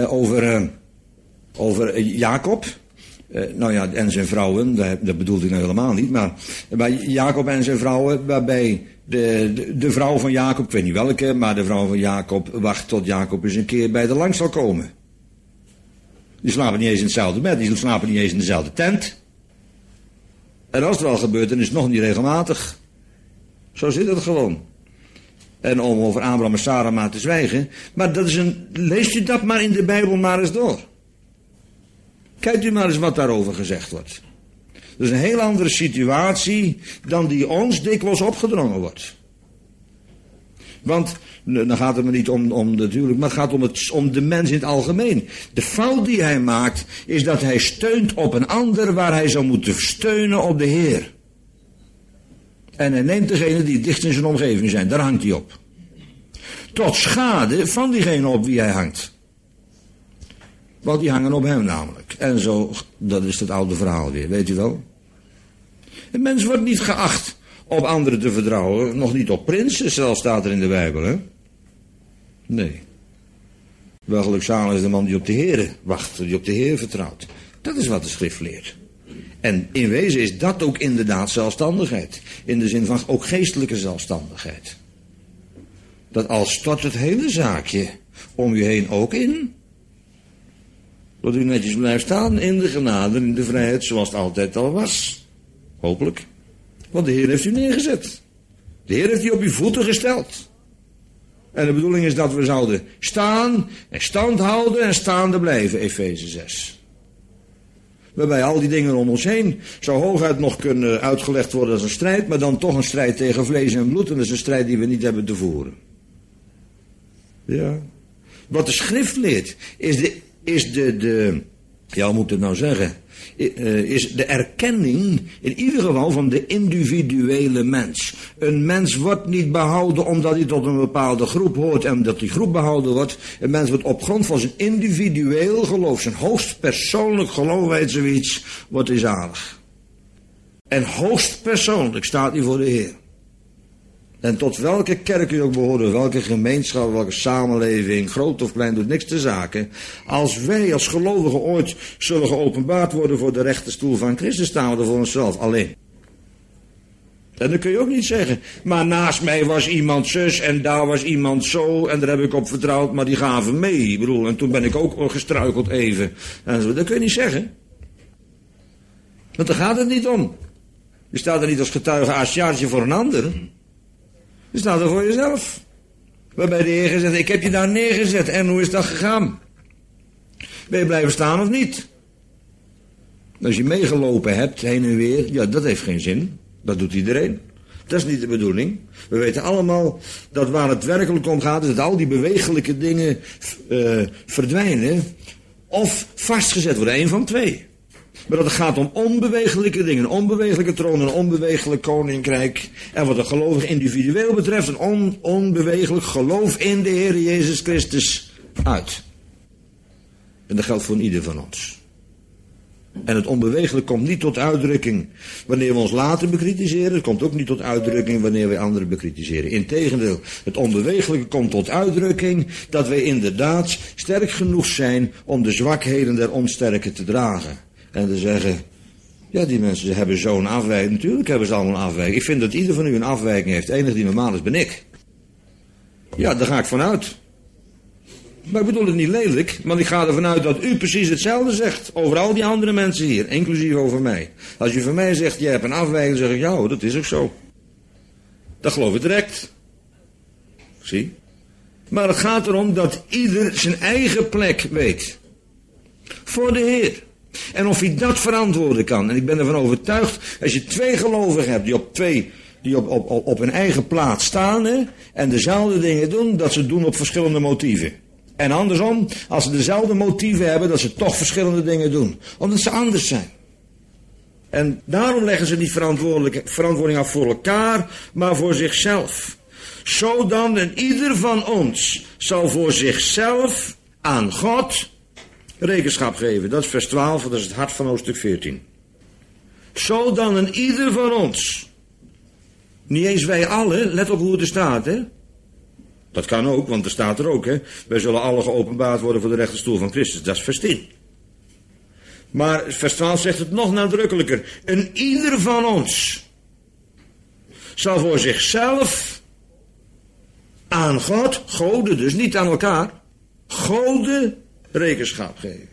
over Jacob, en zijn vrouwen, dat bedoelt hij nou helemaal niet, maar bij Jacob en zijn vrouwen, waarbij de vrouw van Jacob, ik weet niet welke, maar de vrouw van Jacob wacht tot Jacob eens een keer bij de lang zal komen. Die slapen niet eens in hetzelfde bed, die slapen niet eens in dezelfde tent. En als het wel gebeurt, dan is het nog niet regelmatig. Zo zit het gewoon. En om over Abraham en Sarah maar te zwijgen, maar leest u dat maar in de Bijbel maar eens door. Kijkt u maar eens wat daarover gezegd wordt. Dat is een heel andere situatie dan die ons dikwijls opgedrongen wordt. Want, dan gaat het maar niet om natuurlijk, maar het gaat om de mens in het algemeen. De fout die hij maakt, is dat hij steunt op een ander waar hij zou moeten steunen op de Heer. En hij neemt degene die dicht in zijn omgeving zijn, daar hangt hij op. Tot schade van diegene op wie hij hangt. Want die hangen op hem namelijk. En zo, dat is het oude verhaal weer, weet u wel. Een mens wordt niet geacht op anderen te vertrouwen. Nog niet op prinsen, zelfs staat er in de Bijbel, hè. Nee. Wel gelukzalig is de man die op de Heer wacht, die op de Heer vertrouwt. Dat is wat de schrift leert. En in wezen is dat ook inderdaad zelfstandigheid. In de zin van ook geestelijke zelfstandigheid. Dat al stort het hele zaakje om u heen ook in. Dat u netjes blijft staan in de genade, in de vrijheid, zoals het altijd al was. Hopelijk. Want de Heer heeft u neergezet. De Heer heeft u op uw voeten gesteld. En de bedoeling is dat we zouden staan en stand houden en staande blijven, Efeze 6. Waarbij al die dingen om ons heen zou hooguit nog kunnen uitgelegd worden als een strijd, maar dan toch een strijd tegen vlees en bloed. En dat is een strijd die we niet hebben te voeren. Ja. Wat de schrift leert, is ja, hoe moet ik het nou zeggen? Is de erkenning in ieder geval van de individuele mens. Een mens wordt niet behouden omdat hij tot een bepaalde groep hoort en dat die groep behouden wordt. Een mens wordt op grond van zijn individueel geloof, zijn hoogst persoonlijk geloof, weet zoiets, wordt hij zalig. En hoogst persoonlijk staat hij voor de Heer. En tot welke kerk u ook behoort, welke gemeenschap, welke samenleving, groot of klein, doet niks te zaken. Als wij als gelovigen ooit zullen geopenbaard worden voor de rechterstoel van Christus, staan we er voor onszelf alleen. En dan kun je ook niet zeggen, maar naast mij was iemand zus en daar was iemand zo en daar heb ik op vertrouwd, maar die gaven mee. Ik bedoel, en toen ben ik ook gestruikeld even. En zo. Dat kun je niet zeggen. Want daar gaat het niet om. Je staat er niet als getuige asjaartje voor een ander. Je staat er voor jezelf. Waarbij de Heer gezegd, ik heb je daar neergezet. En hoe is dat gegaan? Ben je blijven staan of niet? Als je meegelopen hebt, heen en weer, ja, dat heeft geen zin. Dat doet iedereen. Dat is niet de bedoeling. We weten allemaal dat waar het werkelijk om gaat, is dat al die bewegelijke dingen verdwijnen. Of vastgezet worden, één van twee. Maar dat het gaat om onbewegelijke dingen. Een onbewegelijke troon, een onbewegelijk koninkrijk. En wat een gelovig individueel betreft, een onbewegelijk geloof in de Heer Jezus Christus uit. En dat geldt voor ieder van ons. En het onbewegelijk komt niet tot uitdrukking wanneer we ons laten bekritiseren. Het komt ook niet tot uitdrukking wanneer wij anderen bekritiseren. Integendeel, het onbewegelijke komt tot uitdrukking dat wij inderdaad sterk genoeg zijn om de zwakheden der onsterken te dragen. En te zeggen, ja, die mensen hebben zo'n afwijking. Natuurlijk hebben ze allemaal een afwijking. Ik vind dat ieder van u een afwijking heeft. De enige die normaal is, ben ik. Ja, daar ga ik vanuit. Maar ik bedoel het niet lelijk, want ik ga ervan uit dat u precies hetzelfde zegt over al die andere mensen hier, inclusief over mij. Als u van mij zegt, jij hebt een afwijking, dan zeg ik, ja, dat is ook zo. Dat geloof ik direct. Zie? Maar het gaat erom dat ieder zijn eigen plek weet. Voor de Heer. En of hij dat verantwoorden kan. En ik ben ervan overtuigd, als je twee gelovigen hebt die op hun eigen plaats staan, hè, en dezelfde dingen doen, dat ze doen op verschillende motieven. En andersom, als ze dezelfde motieven hebben, dat ze toch verschillende dingen doen. Omdat ze anders zijn. En daarom leggen ze niet verantwoording af voor elkaar, maar voor zichzelf. Zodan en ieder van ons zal voor zichzelf aan God rekenschap geven. Dat is vers 12, dat is het hart van hoofdstuk 14. Zodan en ieder van ons. Niet eens wij allen, let op hoe het er staat, hè. Dat kan ook, want er staat er ook, hè. Wij zullen allen geopenbaard worden voor de rechterstoel van Christus. Dat is vers 10. Maar vers 12 zegt het nog nadrukkelijker. En ieder van ons zal voor zichzelf aan God, goden dus, niet aan elkaar, goden rekenschap geven.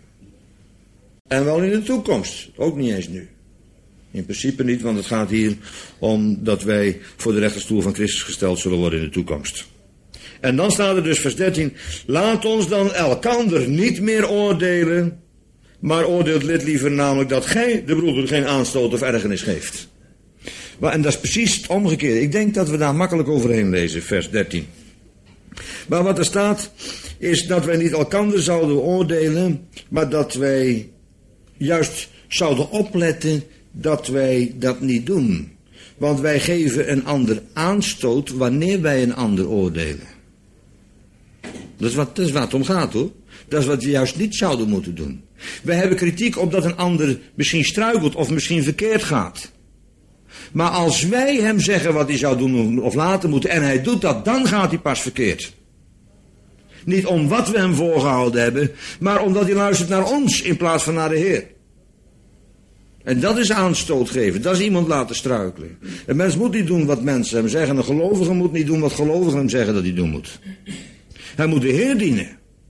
En wel in de toekomst, ook niet eens nu. In principe niet, want het gaat hier om dat wij voor de rechterstoel van Christus gesteld zullen worden in de toekomst. En dan staat er dus vers 13, laat ons dan elkander niet meer oordelen, maar oordeelt lid liever namelijk dat gij de broeder geen aanstoot of ergernis geeft. En dat is precies het omgekeerde. Ik denk dat we daar makkelijk overheen lezen, vers 13. Maar wat er staat, is dat wij niet elkander zouden oordelen, maar dat wij juist zouden opletten dat wij dat niet doen. Want wij geven een ander aanstoot wanneer wij een ander oordelen. Dat is waar het om gaat, hoor. Dat is wat we juist niet zouden moeten doen. Wij hebben kritiek op dat een ander misschien struikelt of misschien verkeerd gaat. Maar als wij hem zeggen wat hij zou doen of laten moeten en hij doet dat, dan gaat hij pas verkeerd. Niet om wat we hem voorgehouden hebben, maar omdat hij luistert naar ons in plaats van naar de Heer. En dat is aanstoot geven, dat is iemand laten struikelen. Een mens moet niet doen wat mensen hem zeggen, een gelovige moet niet doen wat gelovigen hem zeggen dat hij doen moet. Hij moet de Heer dienen.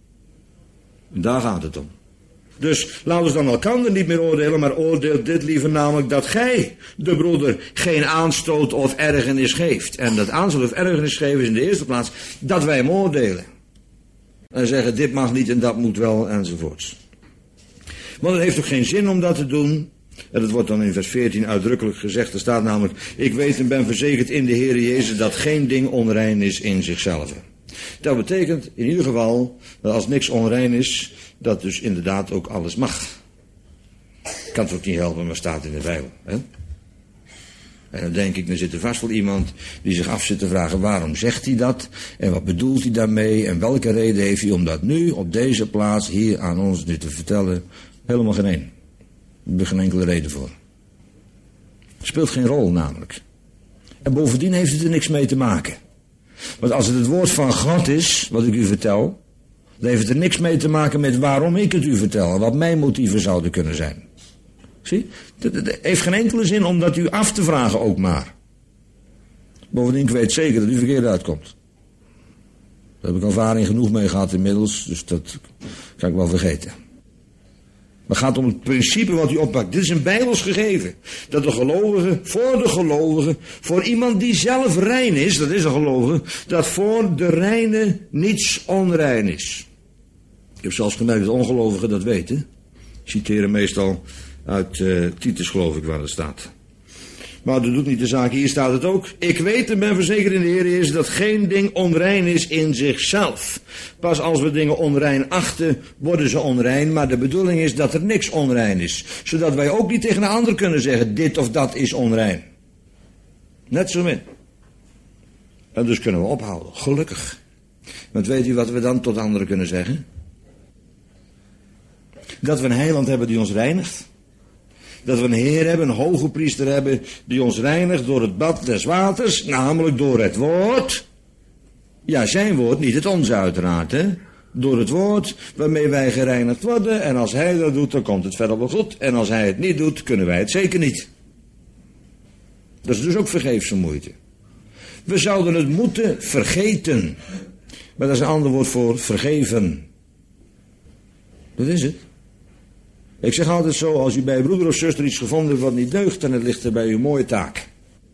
En daar gaat het om. Dus laten we dan elkander niet meer oordelen, maar oordeelt dit liever namelijk dat gij de broeder geen aanstoot of ergernis geeft. En dat aanstoot of ergernis geven is in de eerste plaats dat wij hem oordelen. En zeggen dit mag niet en dat moet wel enzovoorts. Want het heeft ook geen zin om dat te doen. En dat wordt dan in vers 14 uitdrukkelijk gezegd. Er staat namelijk, ik weet en ben verzekerd in de Heer Jezus dat geen ding onrein is in zichzelf. Dat betekent in ieder geval dat als niks onrein is, dat dus inderdaad ook alles mag. Ik kan het ook niet helpen, maar staat in de Bijbel. Hè? En dan denk ik, dan zit er vast wel iemand die zich af zit te vragen, waarom zegt hij dat? En wat bedoelt hij daarmee? En welke reden heeft hij om dat nu op deze plaats hier aan ons nu te vertellen? Helemaal geen één. Er is geen enkele reden voor. Het speelt geen rol namelijk. En bovendien heeft het er niks mee te maken. Want als het woord van God is, wat ik u vertel, dan heeft het er niks mee te maken met waarom ik het u vertel. En wat mijn motieven zouden kunnen zijn. Zie? Het heeft geen enkele zin om dat u af te vragen ook maar. Bovendien, ik weet zeker dat u verkeerd uitkomt. Daar heb ik ervaring genoeg mee gehad inmiddels, dus dat kan ik wel vergeten. Maar het gaat om het principe wat u oppakt. Dit is een Bijbels gegeven. Dat de gelovige, voor iemand die zelf rein is, dat is een gelovige, dat voor de reine niets onrein is. Ik heb zelfs gemerkt dat ongelovigen dat weten. Ik citeer meestal uit Titus, geloof ik, waar het staat. Maar dat doet niet de zaak. Hier staat het ook. Ik weet en ben verzekerd in de Heer Jezus dat geen ding onrein is in zichzelf. Pas als we dingen onrein achten, worden ze onrein. Maar de bedoeling is dat er niks onrein is. Zodat wij ook niet tegen een ander kunnen zeggen, dit of dat is onrein. Net zo min. En dus kunnen we ophouden. Gelukkig. Want weet u wat we dan tot anderen kunnen zeggen? Dat we een heiland hebben die ons reinigt. Dat we een Heer hebben, een hoge priester hebben, die ons reinigt door het bad des waters, namelijk door het woord. Ja, zijn woord, niet het onze uiteraard, hè. Door het woord waarmee wij gereinigd worden. En als hij dat doet, dan komt het verder wel goed. En als hij het niet doet, kunnen wij het zeker niet. Dat is dus ook vergeefse moeite. We zouden het moeten vergeten. Maar dat is een ander woord voor vergeven. Dat is het. Ik zeg altijd zo, als u bij uw broeder of zuster iets gevonden hebt wat niet deugt, dan ligt er bij u een mooie taak.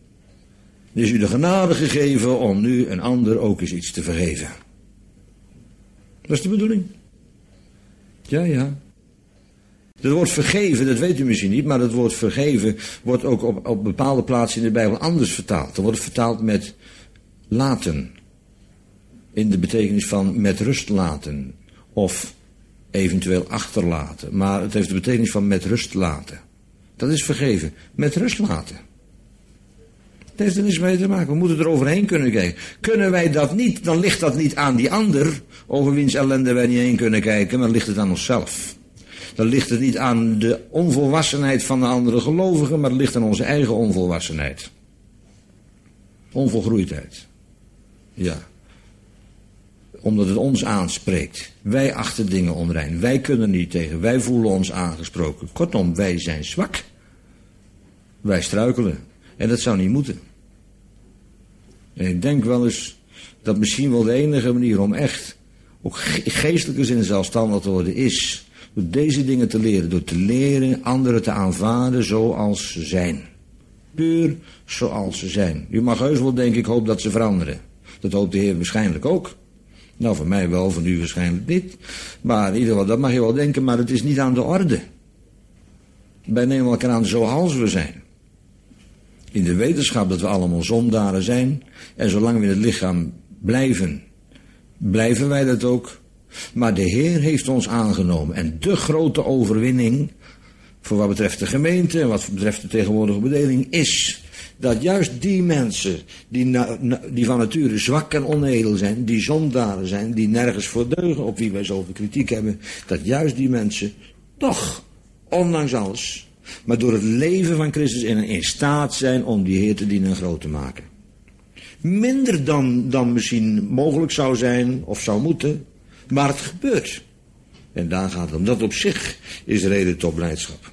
Er is u de genade gegeven om nu een ander ook eens iets te vergeven. Dat is de bedoeling. Ja. Het woord vergeven, dat weet u misschien niet, maar het woord vergeven wordt ook op bepaalde plaatsen in de Bijbel anders vertaald. Dan wordt het vertaald met laten. In de betekenis van met rust laten. Of eventueel achterlaten. Maar het heeft de betekenis van met rust laten. Dat is vergeven. Met rust laten. Het heeft er niets mee te maken. We moeten er overheen kunnen kijken. Kunnen wij dat niet, dan ligt dat niet aan die ander, over wiens ellende wij niet heen kunnen kijken, maar ligt het aan onszelf. Dan ligt het niet aan de onvolwassenheid van de andere gelovigen, maar het ligt aan onze eigen onvolwassenheid. Onvolgroeidheid. Ja. Omdat het ons aanspreekt. Wij achten dingen onrein. Wij kunnen niet tegen. Wij voelen ons aangesproken. Kortom, wij zijn zwak. Wij struikelen. En dat zou niet moeten. En ik denk wel eens dat misschien wel de enige manier om echt, ook geestelijke zin zelfstandig te worden, is door deze dingen te leren. Door te leren anderen te aanvaarden zoals ze zijn. Puur zoals ze zijn. U mag heus wel denken, ik hoop dat ze veranderen. Dat hoopt de Heer waarschijnlijk ook. Nou, van mij wel, van u waarschijnlijk niet. Maar in ieder geval, dat mag je wel denken, maar het is niet aan de orde. Wij nemen elkaar aan zoals we zijn. In de wetenschap dat we allemaal zondaren zijn. En zolang we in het lichaam blijven, blijven wij dat ook. Maar de Heer heeft ons aangenomen. En de grote overwinning, voor wat betreft de gemeente en wat betreft de tegenwoordige bedeling, is dat juist die mensen die van nature zwak en onedel zijn, die zondaren zijn, die nergens voor deugen, op wie wij zoveel kritiek hebben, dat juist die mensen toch, ondanks alles, maar door het leven van Christus in staat zijn om die Heer te dienen en groot te maken. Minder dan misschien mogelijk zou zijn of zou moeten, maar het gebeurt. En daar gaat het om. Dat op zich is reden tot blijdschap.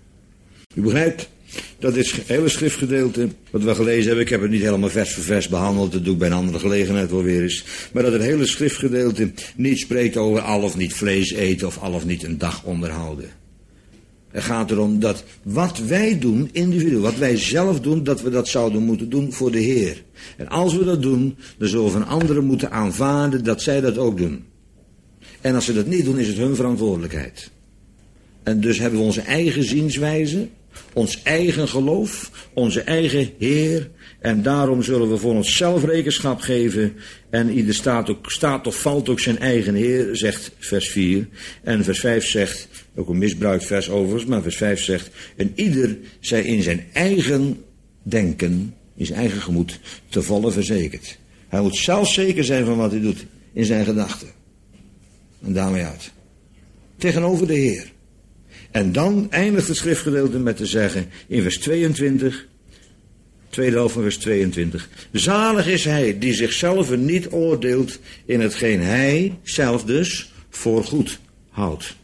U begrijpt dat dit hele schriftgedeelte, wat we gelezen hebben, ik heb het niet helemaal vers voor vers behandeld, dat doe ik bij een andere gelegenheid wel weer eens, maar dat het hele schriftgedeelte niet spreekt over al of niet vlees eten of al of niet een dag onderhouden. Het gaat erom dat wat wij doen, individueel, wat wij zelf doen, dat we dat zouden moeten doen voor de Heer. En als we dat doen, dan zullen we van anderen moeten aanvaarden dat zij dat ook doen. En als ze dat niet doen, is het hun verantwoordelijkheid. En dus hebben we onze eigen zienswijze, ons eigen geloof, onze eigen Heer. En daarom zullen we voor onszelf rekenschap geven. En ieder staat of valt ook zijn eigen Heer, zegt vers 4. En vers 5 zegt, ook een misbruikt vers overigens, maar vers 5 zegt, en ieder zij in zijn eigen denken, in zijn eigen gemoed, te volle verzekerd. Hij moet zelf zeker zijn van wat hij doet, in zijn gedachten. En daarmee uit. Tegenover de Heer. En dan eindigt het schriftgedeelte met te zeggen, in vers 22, tweede helft van vers 22. Zalig is hij die zichzelf niet oordeelt in hetgeen hij zelf dus voor goed houdt.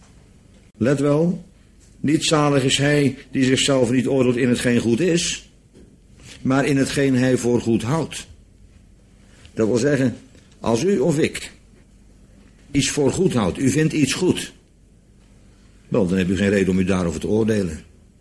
Let wel, niet zalig is hij die zichzelf niet oordeelt in hetgeen goed is, maar in hetgeen hij voor goed houdt. Dat wil zeggen, als u of ik iets voor goed houdt, u vindt iets goed, wel, dan hebt u geen reden om u daarover te oordelen.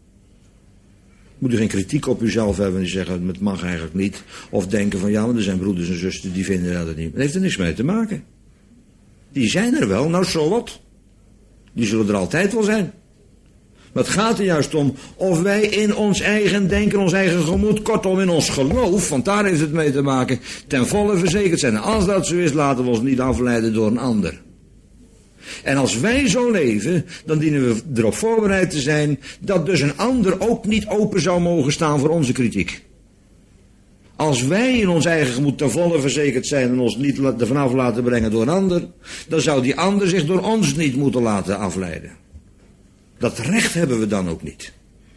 Moet u geen kritiek op uzelf hebben en zeggen, het mag eigenlijk niet. Of denken van, ja, maar er zijn broeders en zusters die vinden dat niet. Dat heeft er niks mee te maken. Die zijn er wel, nou zo wat. Die zullen er altijd wel zijn. Maar het gaat er juist om of wij in ons eigen denken, ons eigen gemoed, kortom in ons geloof, want daar heeft het mee te maken, ten volle verzekerd zijn. En als dat zo is, laten we ons niet afleiden door een ander. En als wij zo leven, dan dienen we erop voorbereid te zijn dat dus een ander ook niet open zou mogen staan voor onze kritiek. Als wij in ons eigen gemoed ten volle verzekerd zijn en ons niet ervan af laten brengen door een ander, dan zou die ander zich door ons niet moeten laten afleiden. Dat recht hebben we dan ook niet.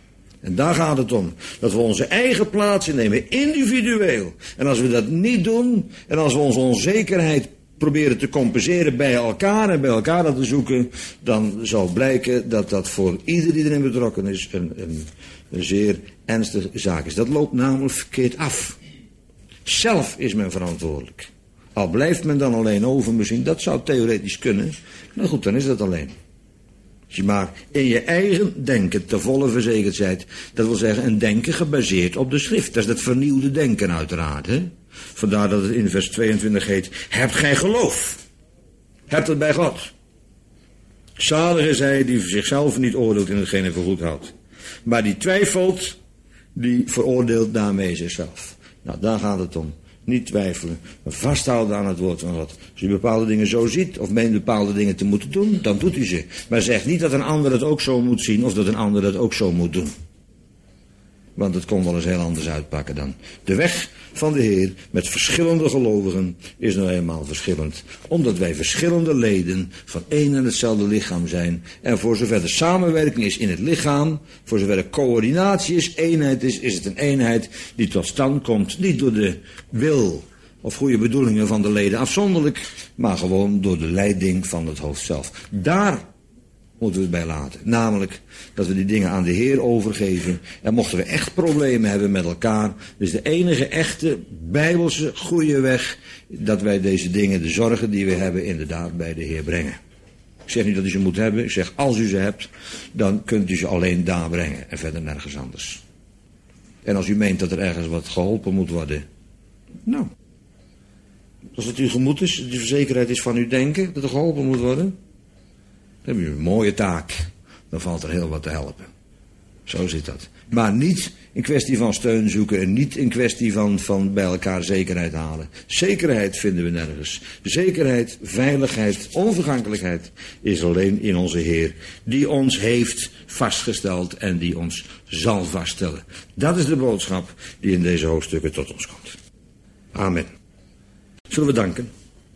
En daar gaat het om. Dat we onze eigen plaats innemen, individueel. En als we dat niet doen, en als we onze onzekerheid proberen te compenseren bij elkaar en bij elkaar dat te zoeken, dan zal blijken dat dat voor ieder die erin betrokken is een zeer ernstige zaak is. Dat loopt namelijk verkeerd af. Zelf is men verantwoordelijk. Al blijft men dan alleen over misschien, dat zou theoretisch kunnen. Nou goed, dan is dat alleen. Als je maar in je eigen denken te volle verzekerd bent, dat wil zeggen een denken gebaseerd op de schrift. Dat is het vernieuwde denken uiteraard. Hè? Vandaar dat het in vers 22 heet, hebt gij geloof? Hebt het bij God? Zalig is hij die zichzelf niet oordeelt in hetgeen hij voor goed houdt. Maar die twijfelt, die veroordeelt daarmee zichzelf. Nou, daar gaat het om. Niet twijfelen, maar vasthouden aan het woord van God. Als u bepaalde dingen zo ziet, of meent bepaalde dingen te moeten doen, dan doet u ze. Maar zeg niet dat een ander het ook zo moet zien, of dat een ander het ook zo moet doen. Want het kon wel eens heel anders uitpakken dan. De weg van de Heer met verschillende gelovigen is nou eenmaal verschillend. Omdat wij verschillende leden van één en hetzelfde lichaam zijn. En voor zover de samenwerking is in het lichaam, voor zover de coördinatie is, eenheid is het een eenheid die tot stand komt. Niet door de wil of goede bedoelingen van de leden afzonderlijk, maar gewoon door de leiding van het hoofd zelf. Daar moeten we het bij laten. Namelijk dat we die dingen aan de Heer overgeven. En mochten we echt problemen hebben met elkaar, dus de enige echte bijbelse goede weg, dat wij deze dingen, de zorgen die we hebben, inderdaad bij de Heer brengen. Ik zeg niet dat u ze moet hebben. Ik zeg, als u ze hebt, dan kunt u ze alleen daar brengen en verder nergens anders. En als u meent dat er ergens wat geholpen moet worden, nou, als het uw gemoed is, de verzekerheid is van uw denken, dat er geholpen moet worden, dan heb je een mooie taak. Dan valt er heel wat te helpen. Zo zit dat. Maar niet in kwestie van steun zoeken en niet in kwestie van bij elkaar zekerheid halen. Zekerheid vinden we nergens. Zekerheid, veiligheid, onvergankelijkheid is alleen in onze Heer. Die ons heeft vastgesteld en die ons zal vaststellen. Dat is de boodschap die in deze hoofdstukken tot ons komt. Amen. Zullen we danken?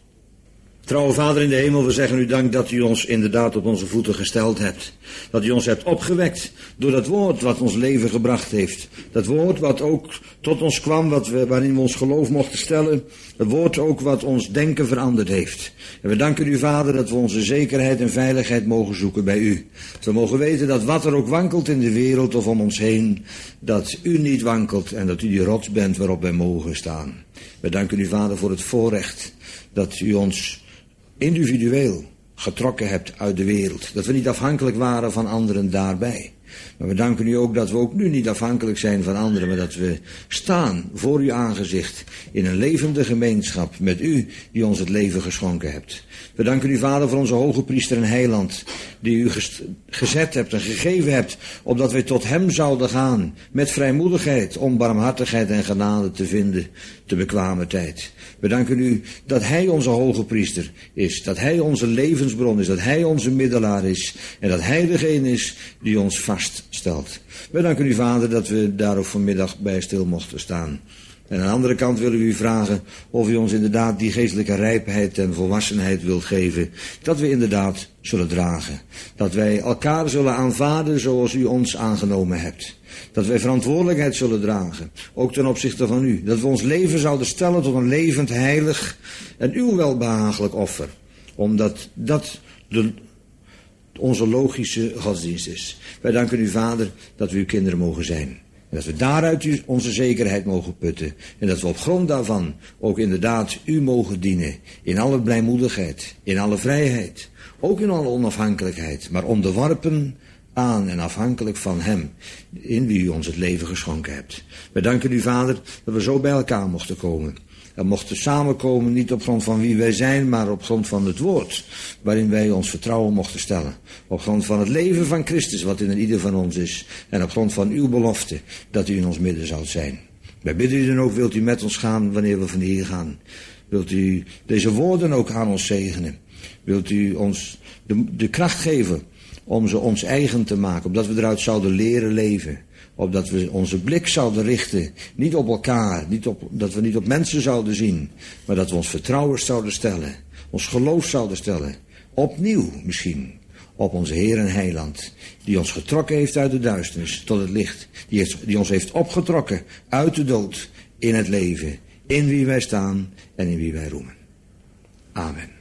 Trouwe Vader in de hemel, we zeggen u dank dat u ons inderdaad op onze voeten gesteld hebt. Dat u ons hebt opgewekt door dat woord wat ons leven gebracht heeft. Dat woord wat ook tot ons kwam, waarin we ons geloof mochten stellen. Het woord ook wat ons denken veranderd heeft. En we danken u, Vader, dat we onze zekerheid en veiligheid mogen zoeken bij u. Dat we mogen weten dat wat er ook wankelt in de wereld of om ons heen, dat u niet wankelt en dat u die rots bent waarop wij mogen staan. We danken u, Vader, voor het voorrecht dat u ons individueel getrokken hebt uit de wereld. Dat we niet afhankelijk waren van anderen daarbij. Maar we danken u ook dat we ook nu niet afhankelijk zijn van anderen, maar dat we staan voor uw aangezicht in een levende gemeenschap met u die ons het leven geschonken hebt. We danken u, Vader, voor onze hoge priester en heiland, die u gezet hebt en gegeven hebt, opdat wij tot hem zouden gaan, met vrijmoedigheid, om barmhartigheid en genade te vinden, te bekwame tijd. We danken u dat hij onze hoge priester is, dat hij onze levensbron is, dat hij onze middelaar is en dat hij degene is die ons vaststelt. We danken u, Vader, dat we daar ook vanmiddag bij stil mochten staan. En aan de andere kant willen we u vragen of u ons inderdaad die geestelijke rijpheid en volwassenheid wilt geven, dat we inderdaad zullen dragen. Dat wij elkaar zullen aanvaarden zoals u ons aangenomen hebt. Dat wij verantwoordelijkheid zullen dragen, ook ten opzichte van u. Dat we ons leven zouden stellen tot een levend, heilig en uw welbehagelijk offer. Omdat dat onze logische godsdienst is. Wij danken u, Vader, dat we uw kinderen mogen zijn. En dat we daaruit onze zekerheid mogen putten. En dat we op grond daarvan ook inderdaad u mogen dienen. In alle blijmoedigheid, in alle vrijheid. Ook in alle onafhankelijkheid. Maar onderworpen aan en afhankelijk van hem. In wie u ons het leven geschonken hebt. We danken u, Vader, dat we zo bij elkaar mochten komen. En mochten samenkomen niet op grond van wie wij zijn, maar op grond van het woord. Waarin wij ons vertrouwen mochten stellen. Op grond van het leven van Christus wat in ieder van ons is. En op grond van uw belofte dat u in ons midden zoudt zijn. Wij bidden u dan ook, wilt u met ons gaan wanneer we van hier gaan. Wilt u deze woorden ook aan ons zegenen. Wilt u ons de kracht geven om ze ons eigen te maken. Opdat we eruit zouden leren leven. Opdat we onze blik zouden richten, niet op elkaar, dat we niet op mensen zouden zien, maar dat we ons vertrouwen zouden stellen, ons geloof zouden stellen, opnieuw misschien, op onze Heer en Heiland, die ons getrokken heeft uit de duisternis tot het licht, die ons heeft opgetrokken uit de dood in het leven, in wie wij staan en in wie wij roemen. Amen.